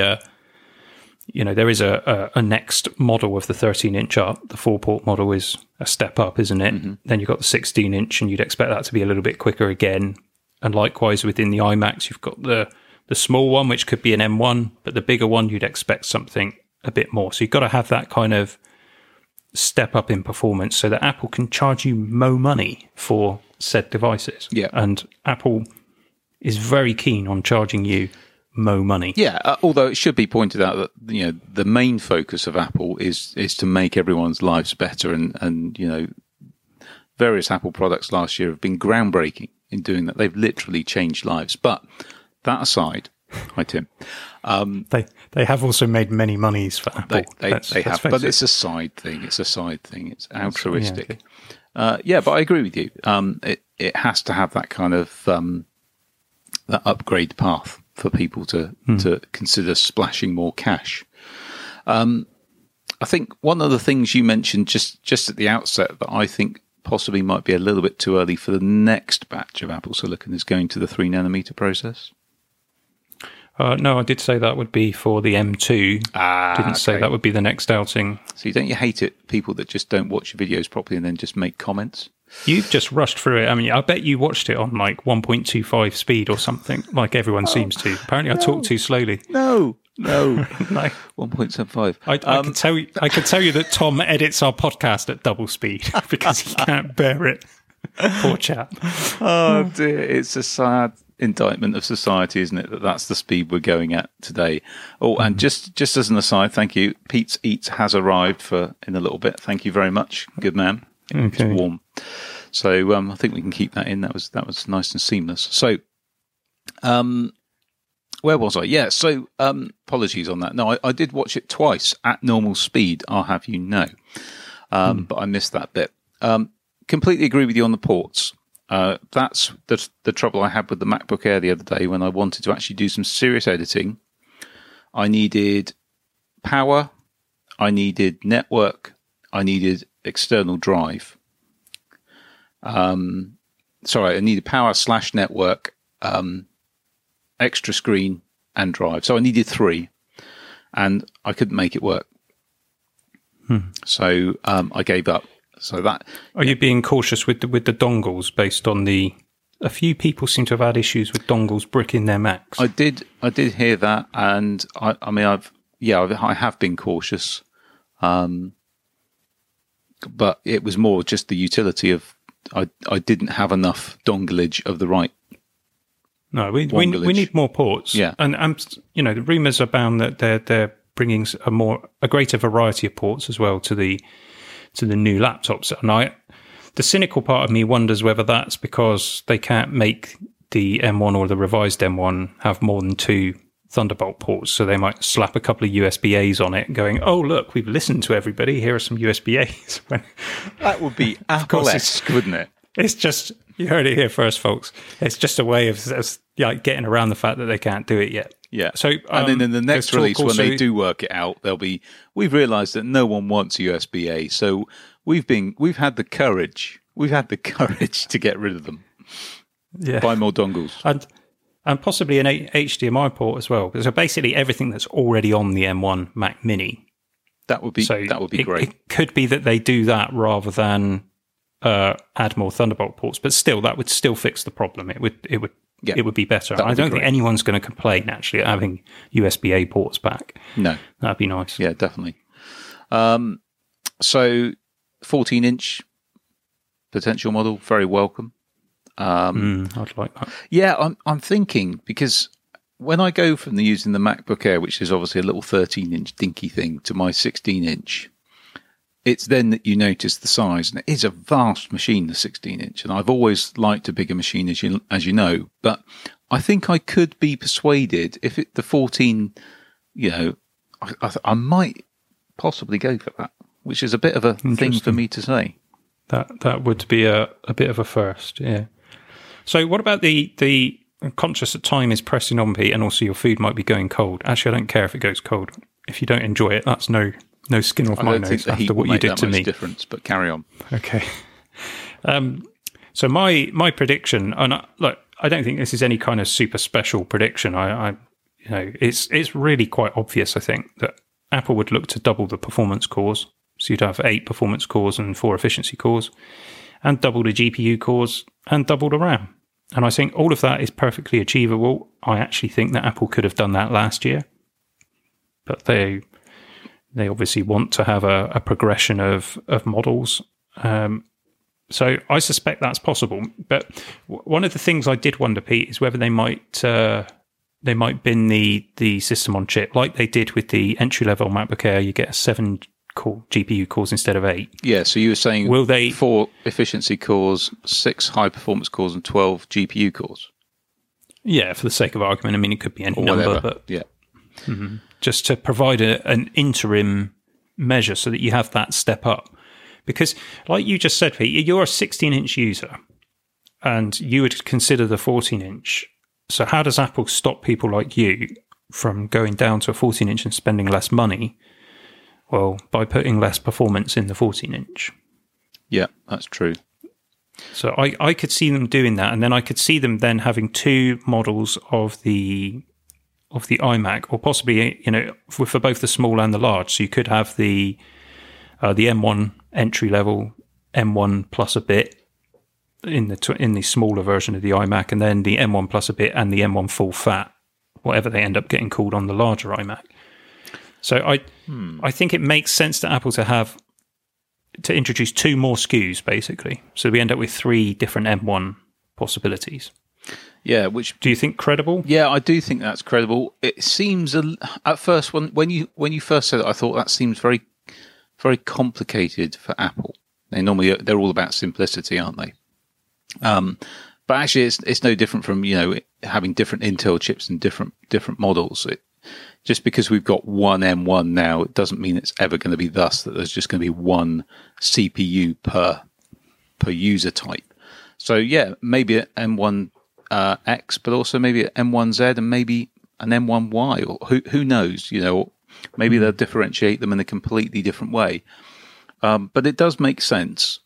there is a next model of the 13-inch up. The 4-port model is a step up, isn't it? Mm-hmm. Then you've got the 16-inch, and you'd expect that to be a little bit quicker again. And likewise, within the iMacs, you've got the small one, which could be an M1, but the bigger one, you'd expect something a bit more. So you've got to have that kind of step up in performance so that Apple can charge you more money for said devices. Yeah. And Apple is very keen on charging you more money. Yeah, although it should be pointed out that, you know, the main focus of Apple is to make everyone's lives better, and you know, various Apple products last year have been groundbreaking in doing that. They've literally changed lives. But that aside, Hi, Tim. They have also made many monies for Apple. They have, but it's a side thing. It's altruistic. But I agree with you. It has to have that kind of that upgrade path for people to consider splashing more cash. I think one of the things you mentioned just at the outset that I think possibly might be a little bit too early for the next batch of Apple Silicon is going to the 3nm process. No, I did say that would be for the M2. Didn't say that would be the next outing. So don't you hate it, people that just don't watch your videos properly and then just make comments? You've just rushed through it. I mean, I bet you watched it on like 1.25 speed or something, like everyone seems to. Apparently, I talk too slowly. No. 1.75. I can tell you that Tom edits our podcast at double speed because he can't bear it. Poor chap. Oh dear, it's a sad indictment of society, isn't it? That's the speed we're going at today. Oh, and just as an aside, thank you. Pete's Eats has arrived in a little bit. Thank you very much. Good man. Okay. It's warm. So I think we can keep that in. That was nice and seamless. So, where was I? Yeah. So, apologies on that. No, I did watch it twice at normal speed. I'll have you know, but I missed that bit. Completely agree with you on the ports. That's the trouble I had with the MacBook Air the other day when I wanted to actually do some serious editing. I needed power, I needed network, I needed external drive. I needed power / network, extra screen and drive. So I needed 3, and I couldn't make it work. So I gave up. So that are you being cautious with the dongles based on a few people seem to have had issues with dongles bricking their Macs. I did hear that, and I have been cautious, but it was more just the utility of I didn't have enough donglage of the right. No, we need more ports. Yeah, and the rumours abound that they're bringing a greater variety of ports as well to the new laptops. And the cynical part of me wonders whether that's because they can't make the M1 or the revised M1 have more than 2 Thunderbolt ports, so they might slap a couple of USB-A's on it going, oh look, we've listened to everybody, here are some USB-A's. That would be Apple-esque, wouldn't it? It's just, you heard it here first, folks. It's just a way of getting around the fact that they can't do it yet. Yeah. So, and then in the next release, when they do work it out, we've realised that no one wants USB-A, so we've had the courage to get rid of them. Yeah. Buy more dongles. And possibly an HDMI port as well. So basically everything that's already on the M1 Mac Mini. That would be great. It could be that they do that rather than add more Thunderbolt ports, but still, that would still fix the problem. It would be better. I don't think anyone's going to complain actually at having USB-A ports back. No, that'd be nice. Yeah, definitely. So 14-inch potential model, very welcome. I'd like that. Yeah, I'm thinking, because when I go from using the MacBook Air, which is obviously a little 13-inch dinky thing, to my 16-inch, it's then that you notice the size, and it is a vast machine, the 16-inch, and I've always liked a bigger machine, as you know, but I think I could be persuaded if the 14, I might possibly go for that, which is a bit of a thing for me to say. That would be a bit of a first, yeah. So what about the I'm conscious that time is pressing on, Pete, and also your food might be going cold. Actually, I don't care if it goes cold. If you don't enjoy it, that's no skin off my nose after what you did to me. Difference, but carry on. Okay. So my prediction, and I don't think this is any kind of super special prediction. It's really quite obvious. I think that Apple would look to double the performance cores. So you'd have 8 performance cores and 4 efficiency cores, and double the GPU cores and double the RAM. And I think all of that is perfectly achievable. I actually think that Apple could have done that last year, but they obviously want to have a progression of models. So I suspect that's possible. But one of the things I did wonder, Pete, is whether they might bin the system on chip like they did with the entry level MacBook Air. You get a 7 core GPU cores instead of 8. Yeah, so you were saying 4 efficiency cores, 6 high performance cores, and 12 GPU cores. Yeah, for the sake of argument, I mean, it could be any or number, whatever. but Yeah. just to provide an interim measure so that you have that step up. Because, like you just said, Pete, you're a 16-inch user, and you would consider the 14-inch. So how does Apple stop people like you from going down to a 14-inch and spending less money? Well, by putting less performance in the 14-inch. Yeah, that's true. So I could see them doing that, and then I could see them then having two models of the iMac, or possibly, for both the small and the large. So you could have the M1 entry level, M1 plus a bit in the smaller version of the iMac, and then the M1 plus a bit and the M1 full fat, whatever they end up getting called on the larger iMac. So I think it makes sense to Apple to introduce two more SKUs, basically. So we end up with three different M1 possibilities. Yeah, which do you think credible? Yeah, I do think that's credible. It seems at first when you first said it, I thought that seems very, very complicated for Apple. They're all about simplicity, aren't they? But actually, it's no different from having different Intel chips and different models. Just because we've got one M1 now, it doesn't mean it's ever going to be thus that there's just going to be one CPU per user type. So yeah, maybe an M1 X, but also maybe an M1Z and maybe an M1Y, or who knows? Maybe they'll differentiate them in a completely different way. But it does make sense,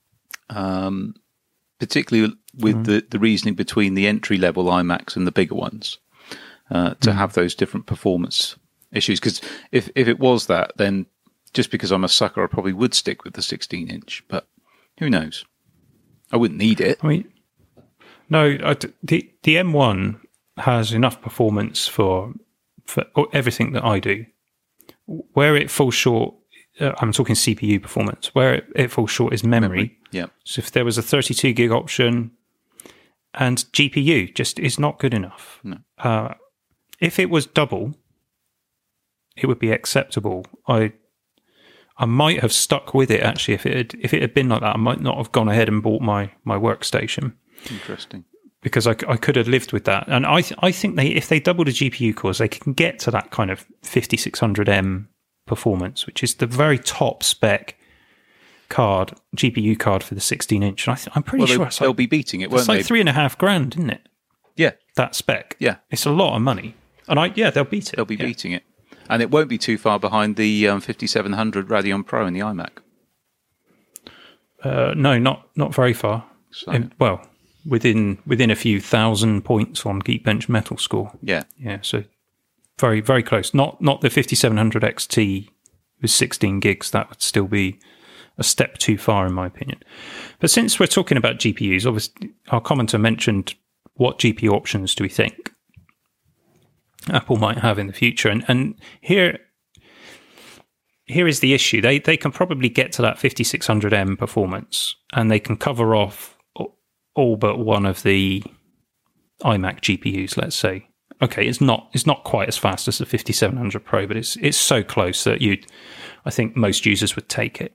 particularly with the reasoning between the entry level iMacs and the bigger ones. To have those different performance issues. Because if it was that, then just because I'm a sucker, I probably would stick with the 16-inch. But who knows? I wouldn't need it. I mean, no, the M1 has enough performance for everything that I do. Where it falls short, I'm talking CPU performance. Where it falls short is memory. Yeah. So if there was a 32 gig option, and GPU just is not good enough. No. If it was double, it would be acceptable. I might have stuck with it, actually. If it had been like that, I might not have gone ahead and bought my workstation. Interesting. Because I could have lived with that. And I think if they double the GPU cores, they can get to that kind of 5600M performance, which is the very top spec GPU card for the 16-inch. And I'm pretty sure they'll be beating it, won't they? It's like $3,500, isn't it? Yeah. That spec. Yeah. It's a lot of money. And they'll beat it. They'll be beating it. And it won't be too far behind the 5700 Radeon Pro in the iMac. No, not very far. So. Within a few thousand points on Geekbench Metal Score. Yeah. Yeah, so very, very close. Not the 5700 XT with 16 gigs. That would still be a step too far, in my opinion. But since we're talking about GPUs, obviously our commenter mentioned what GPU options do we think Apple might have in the future. And here is the issue. They can probably get to that 5600M performance, and they can cover off all but one of the iMac GPUs, let's say. Okay, it's not quite as fast as the 5700 Pro, but it's so close that I think most users would take it.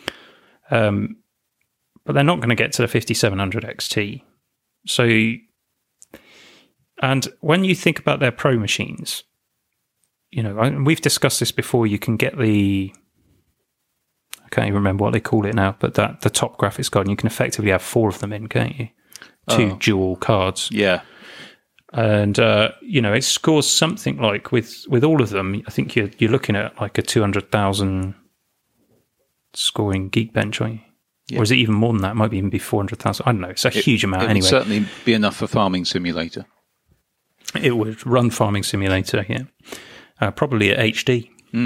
But they're not going to get to the 5700 XT. So, and when you think about their Pro machines, we've discussed this before. You can get I can't even remember what they call it now, but the top graphics card, and you can effectively have four of them in, can't you? Two dual cards. Yeah. And, it scores something like with all of them, I think you're looking at like a 200,000 scoring Geekbench, aren't you? Yeah. Or is it even more than that? It might even be 400,000. I don't know. It's a huge amount anyway. It would certainly be enough for Farming Simulator. It would run Farming Simulator, yeah. Probably at HD.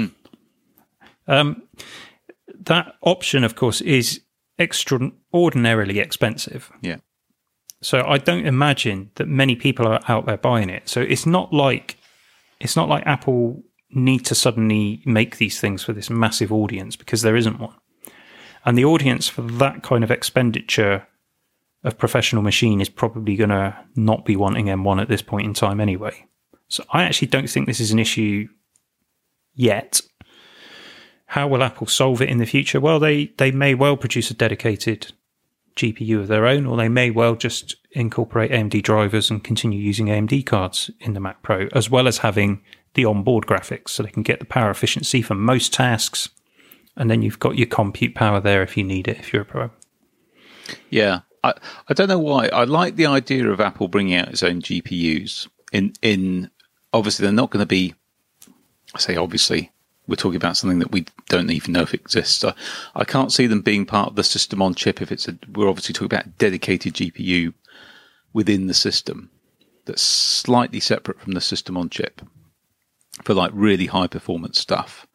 That option, of course, is extraordinarily expensive. Yeah. So I don't imagine that many people are out there buying it. So it's not like Apple need to suddenly make these things for this massive audience, because there isn't one. And the audience for that kind of expenditure of professional machine is probably going to not be wanting M1 at this point in time anyway. So I actually don't think this is an issue yet. How will Apple solve it in the future? Well, they may well produce a dedicated GPU of their own, or they may well just incorporate AMD drivers and continue using AMD cards in the Mac Pro, as well as having the onboard graphics, so they can get the power efficiency for most tasks, and then you've got your compute power there if you need it, if you're a pro. Yeah, I don't know why. I like the idea of Apple bringing out its own GPUs. In obviously, they're not going to be, I say obviously, we're talking about something that we don't even know if it exists. I can't see them being part of the system on chip if we're obviously talking about a dedicated GPU within the system that's slightly separate from the system on chip for like really high performance stuff.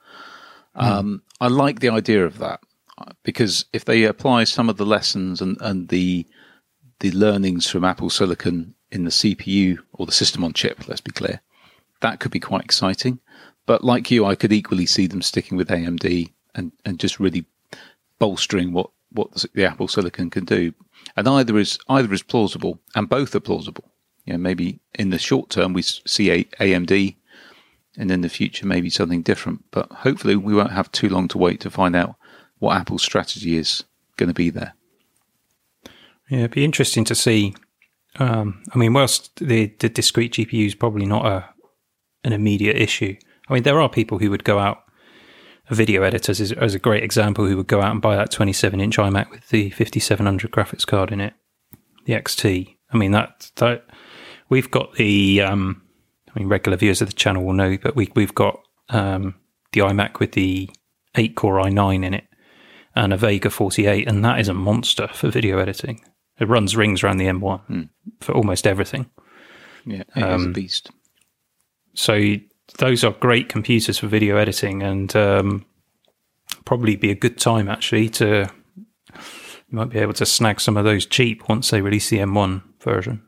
I like the idea of that, because if they apply some of the lessons and the learnings from Apple Silicon in the CPU or the system on chip, let's be clear, that could be quite exciting. But like you, I could equally see them sticking with AMD and just really bolstering what the Apple Silicon can do. And either is plausible, and both are plausible. You know, maybe in the short term we see AMD, and in the future maybe something different. But hopefully we won't have too long to wait to find out what Apple's strategy is going to be there. Yeah, it'd be interesting to see. I mean, whilst the discrete GPU is probably not an immediate issue, I mean, there are people who would go out, video editors as a great example, who would go out and buy that 27-inch iMac with the 5700 graphics card in it, the XT. I mean, that we've got the, regular viewers of the channel will know, but we've got the iMac with the 8-core i9 in it and a Vega 48, and that is a monster for video editing. It runs rings around the M1 for almost everything. Yeah, it is a beast. So those are great computers for video editing, and probably be a good time actually you might be able to snag some of those cheap once they release the M1 version.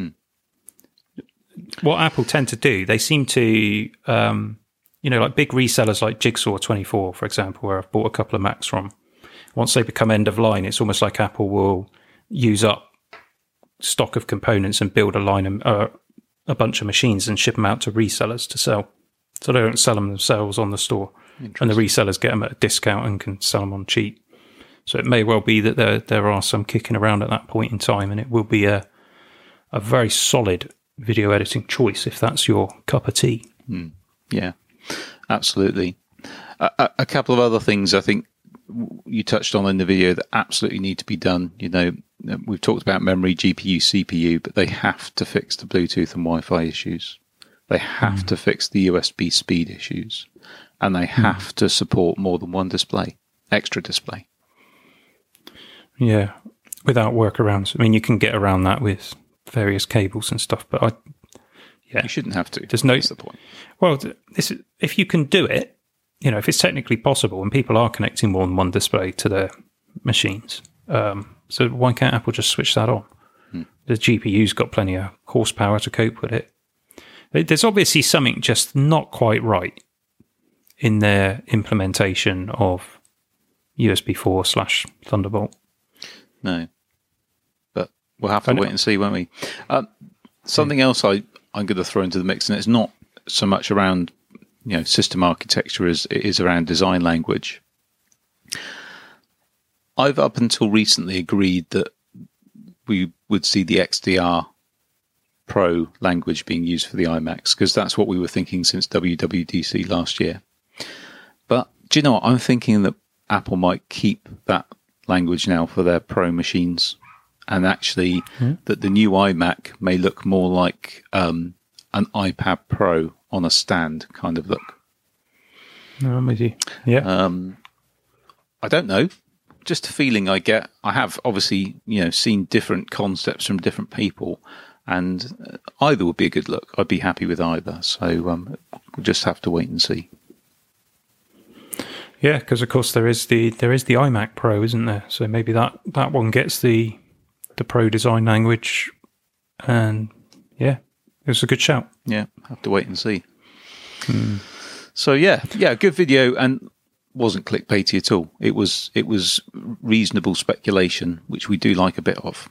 What Apple tend to do, they seem to, like big resellers like Jigsaw24, for example, where I've bought a couple of Macs from. Once they become end of line, it's almost like Apple will use up stock of components and build a bunch of machines and ship them out to resellers to sell. So they don't sell them themselves on the store, and the resellers get them at a discount and can sell them on cheap. So it may well be that there are some kicking around at that point in time, and it will be a very solid video editing choice if that's your cup of tea. Yeah, absolutely. A couple of other things I think you touched on in the video that absolutely need to be done. You know, we've talked about memory, GPU, CPU, but they have to fix the Bluetooth and Wi-Fi issues. They have to fix the USB speed issues, and they have to support more than one extra display. Yeah, without workarounds. I mean, you can get around that with various cables and stuff, but you shouldn't have to. That's the point. Well, if you can do it, if it's technically possible, and people are connecting more than one display to their machines, so why can't Apple just switch that on? The GPU's got plenty of horsepower to cope with it. There's obviously something just not quite right in their implementation of USB 4/Thunderbolt. No, but we'll have to wait and see, won't we? Something else I'm going to throw into the mix, and it's not so much around system architecture as it is around design language. I've up until recently agreed that we would see the XDR Pro language being used for the iMacs, because that's what we were thinking since WWDC last year. But do you know what? I'm thinking that Apple might keep that language now for their Pro machines, and actually that the new iMac may look more like an iPad Pro on a stand kind of look. No, I'm with you. Yeah. I don't know. Just a feeling I get. I have obviously, seen different concepts from different people, and either would be a good look. I'd be happy with either. So we'll just have to wait and see. Yeah, because of course there is the iMac Pro, isn't there? So maybe that one gets the Pro design language, and yeah, it's a good shout. Yeah, have to wait and see. So yeah, good video, and wasn't clickbaity at all. It was reasonable speculation, which we do like a bit of.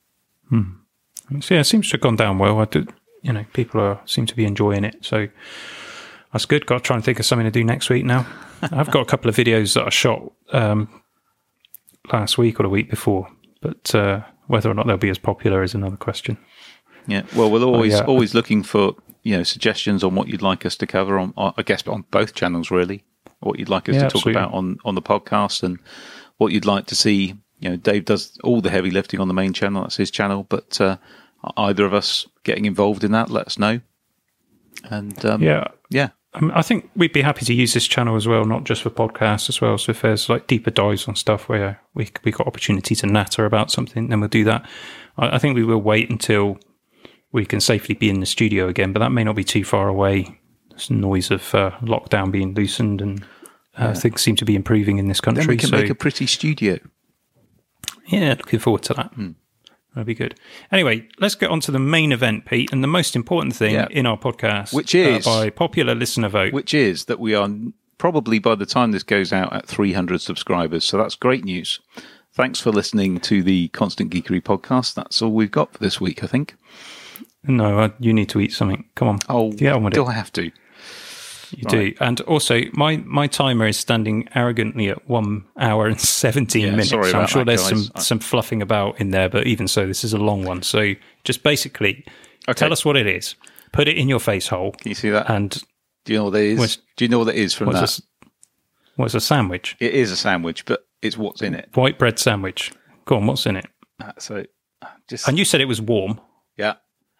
So yeah, it seems to have gone down well. People seem to be enjoying it, so that's good. Got to try and think of something to do next week now. I've got a couple of videos that I shot last week or the week before but whether or not they'll be as popular is another question. Yeah, well, we're always looking for suggestions on what you'd like us to cover on, I guess, on both channels, really. What you'd like us to talk about on the podcast, and what you'd like to see. Dave does all the heavy lifting on the main channel; that's his channel. But either of us getting involved in that, let us know. And I think we'd be happy to use this channel as well, not just for podcasts as well. So if there's like deeper dives on stuff where we got opportunity to natter about something, then we'll do that. I think we will wait until we can safely be in the studio again, but that may not be too far away. There's noise of lockdown being loosened, and things seem to be improving in this country. Then we can make a pretty studio. Yeah, looking forward to that. That'd be good. Anyway, let's get on to the main event, Pete, and the most important thing in our podcast, which is by popular listener vote, which is that we are probably, by the time this goes out, at 300 subscribers. So that's great news. Thanks for listening to the Constant Geekery podcast. That's all we've got for this week, I think. No, you need to eat something. Come on. Oh, get on with do I have to? You do. And also, my timer is standing arrogantly at 1 hour and 17 minutes. Sorry so I'm sure that, there's guys. some fluffing about in there, but even so, this is a long one. So just basically, tell us what it is. Put it in your face hole. Can you see that? And do you know what that is? Do you know what that is from that? What's a sandwich? It is a sandwich, but it's what's in it. White bread sandwich. Go on, what's in it? And you said it was warm. Yeah.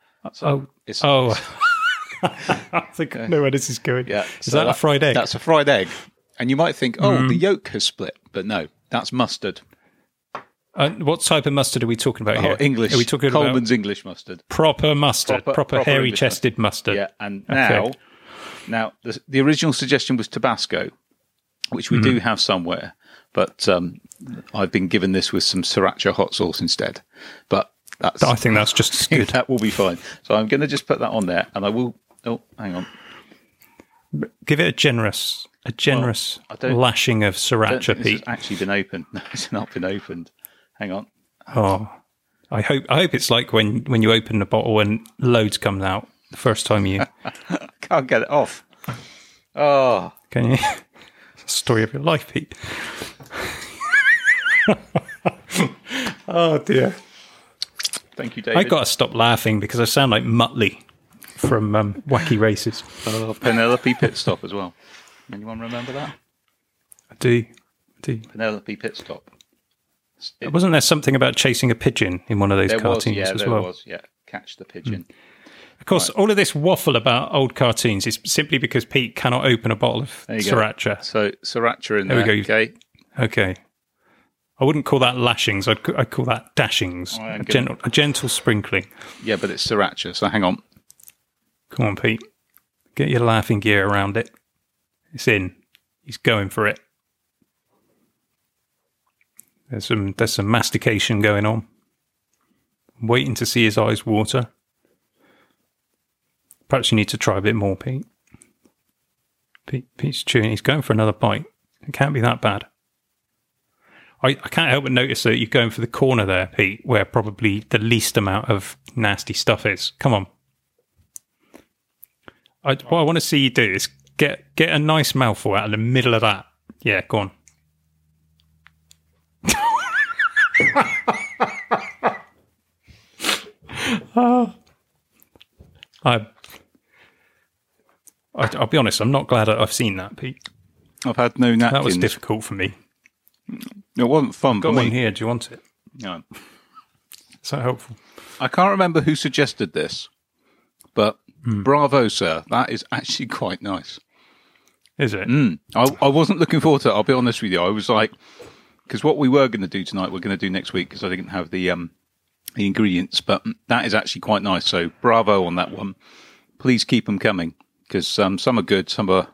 I think I know where this is going. Yeah. Is that a fried egg? That's a fried egg. And you might think, the yolk has split. But no, that's mustard. What type of mustard are we talking about here? English. Are we talking Coleman's about English mustard. Proper mustard. Proper hairy-chested English mustard. Yeah, and now the original suggestion was Tabasco, which we do have somewhere. But I've been given this with some sriracha hot sauce instead. But I think that's just as good. That will be fine. So I'm going to just put that on there, and I will. Oh, hang on. Give it a generous lashing of sriracha, Pete. It's actually been opened. No, it's not been opened. Hang on. Oh, I hope it's like when you open a bottle and loads comes out the first time you can't get it off. Oh, can you? Story of your life, Pete. Oh dear. Thank you, David. I got to stop laughing because I sound like Muttley from Wacky Races. Oh, Penelope Pit Stop as well. Anyone remember that? I do. Penelope Pit Stop. Wasn't there something about chasing a pigeon in one of those cartoons as well? There was, yeah. Catch the pigeon. Of course, all of this waffle about old cartoons is simply because Pete cannot open a bottle of sriracha. Go. So, sriracha in there. We go. Okay. I wouldn't call that lashings. I'd call that dashings. A gentle sprinkling. Yeah, but it's sriracha, so hang on. Come on, Pete. Get your laughing gear around it. It's in. He's going for it. There's some mastication going on. I'm waiting to see his eyes water. Perhaps you need to try a bit more, Pete. Pete's chewing. He's going for another bite. It can't be that bad. I can't help but notice that you're going for the corner there, Pete, where probably the least amount of nasty stuff is. Come on. What I want to see you do is get a nice mouthful out of the middle of that. Yeah, go on. I'll be honest, I'm not glad I've seen that, Pete. I've had no napkins. That was difficult for me. It wasn't fun for me. Got one here. Do you want it? No. Is that helpful? I can't remember who suggested this, but bravo, sir. That is actually quite nice. Is it? I wasn't looking forward to it. I'll be honest with you. I was like, because what we were going to do tonight, we're going to do next week because I didn't have the ingredients, but that is actually quite nice. So bravo on that one. Please keep them coming because some are good, some are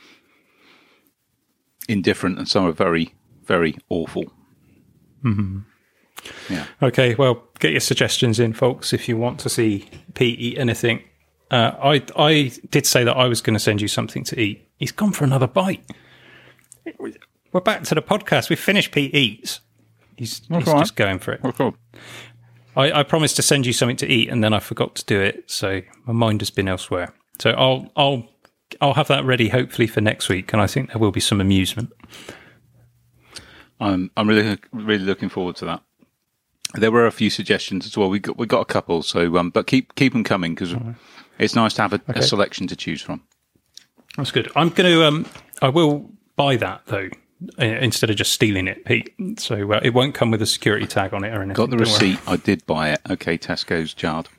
indifferent, and some are very, very awful. Mm-hmm. Yeah. Okay, well, get your suggestions in, folks, if you want to see Pete eat anything. I did say that I was going to send you something to eat. He's gone for another bite. We're back to the podcast. We've finished Pete Eats. He's just going for it. Okay. I promised to send you something to eat, and then I forgot to do it, so my mind has been elsewhere. So I'll have that ready, hopefully, for next week, and I think there will be some amusement. I'm really, really looking forward to that. There were a few suggestions as well. We got a couple, so but keep them coming because it's nice to have a selection to choose from. That's good. I'm going to. I will buy that though, instead of just stealing it, Pete. So it won't come with a security tag on it or anything. Got the receipt. I did buy it. Okay, Tesco's jarred.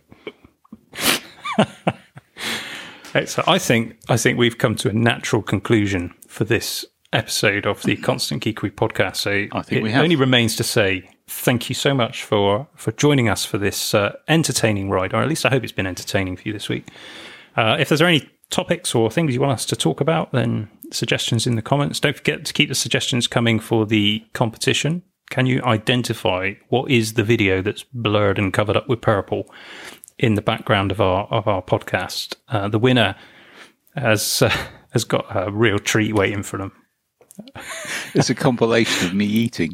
So I think we've come to a natural conclusion for this episode of the Constant Geekery podcast. So I think we have. It only remains to say thank you so much for joining us for this entertaining ride, or at least I hope it's been entertaining for you this week. If there's any topics or things you want us to talk about, then suggestions in the comments. Don't forget to keep the suggestions coming for the competition. Can you identify what is the video that's blurred and covered up with purple in the background of our podcast? The winner has got a real treat waiting for them. It's a compilation of me eating.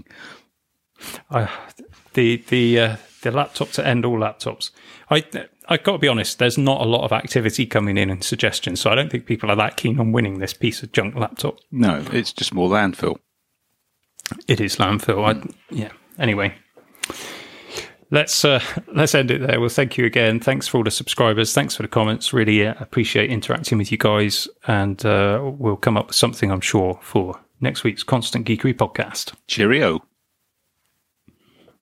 The laptop to end all laptops. I got to be honest, there's not a lot of activity coming in and suggestions, so I don't think people are that keen on winning this piece of junk laptop. No, it's just more landfill. It is landfill. Yeah. Anyway, let's end it there. Well, thank you again. Thanks for all the subscribers. Thanks for the comments. Really appreciate interacting with you guys, and we'll come up with something, I'm sure, for next week's Constant Geekery podcast. Cheerio.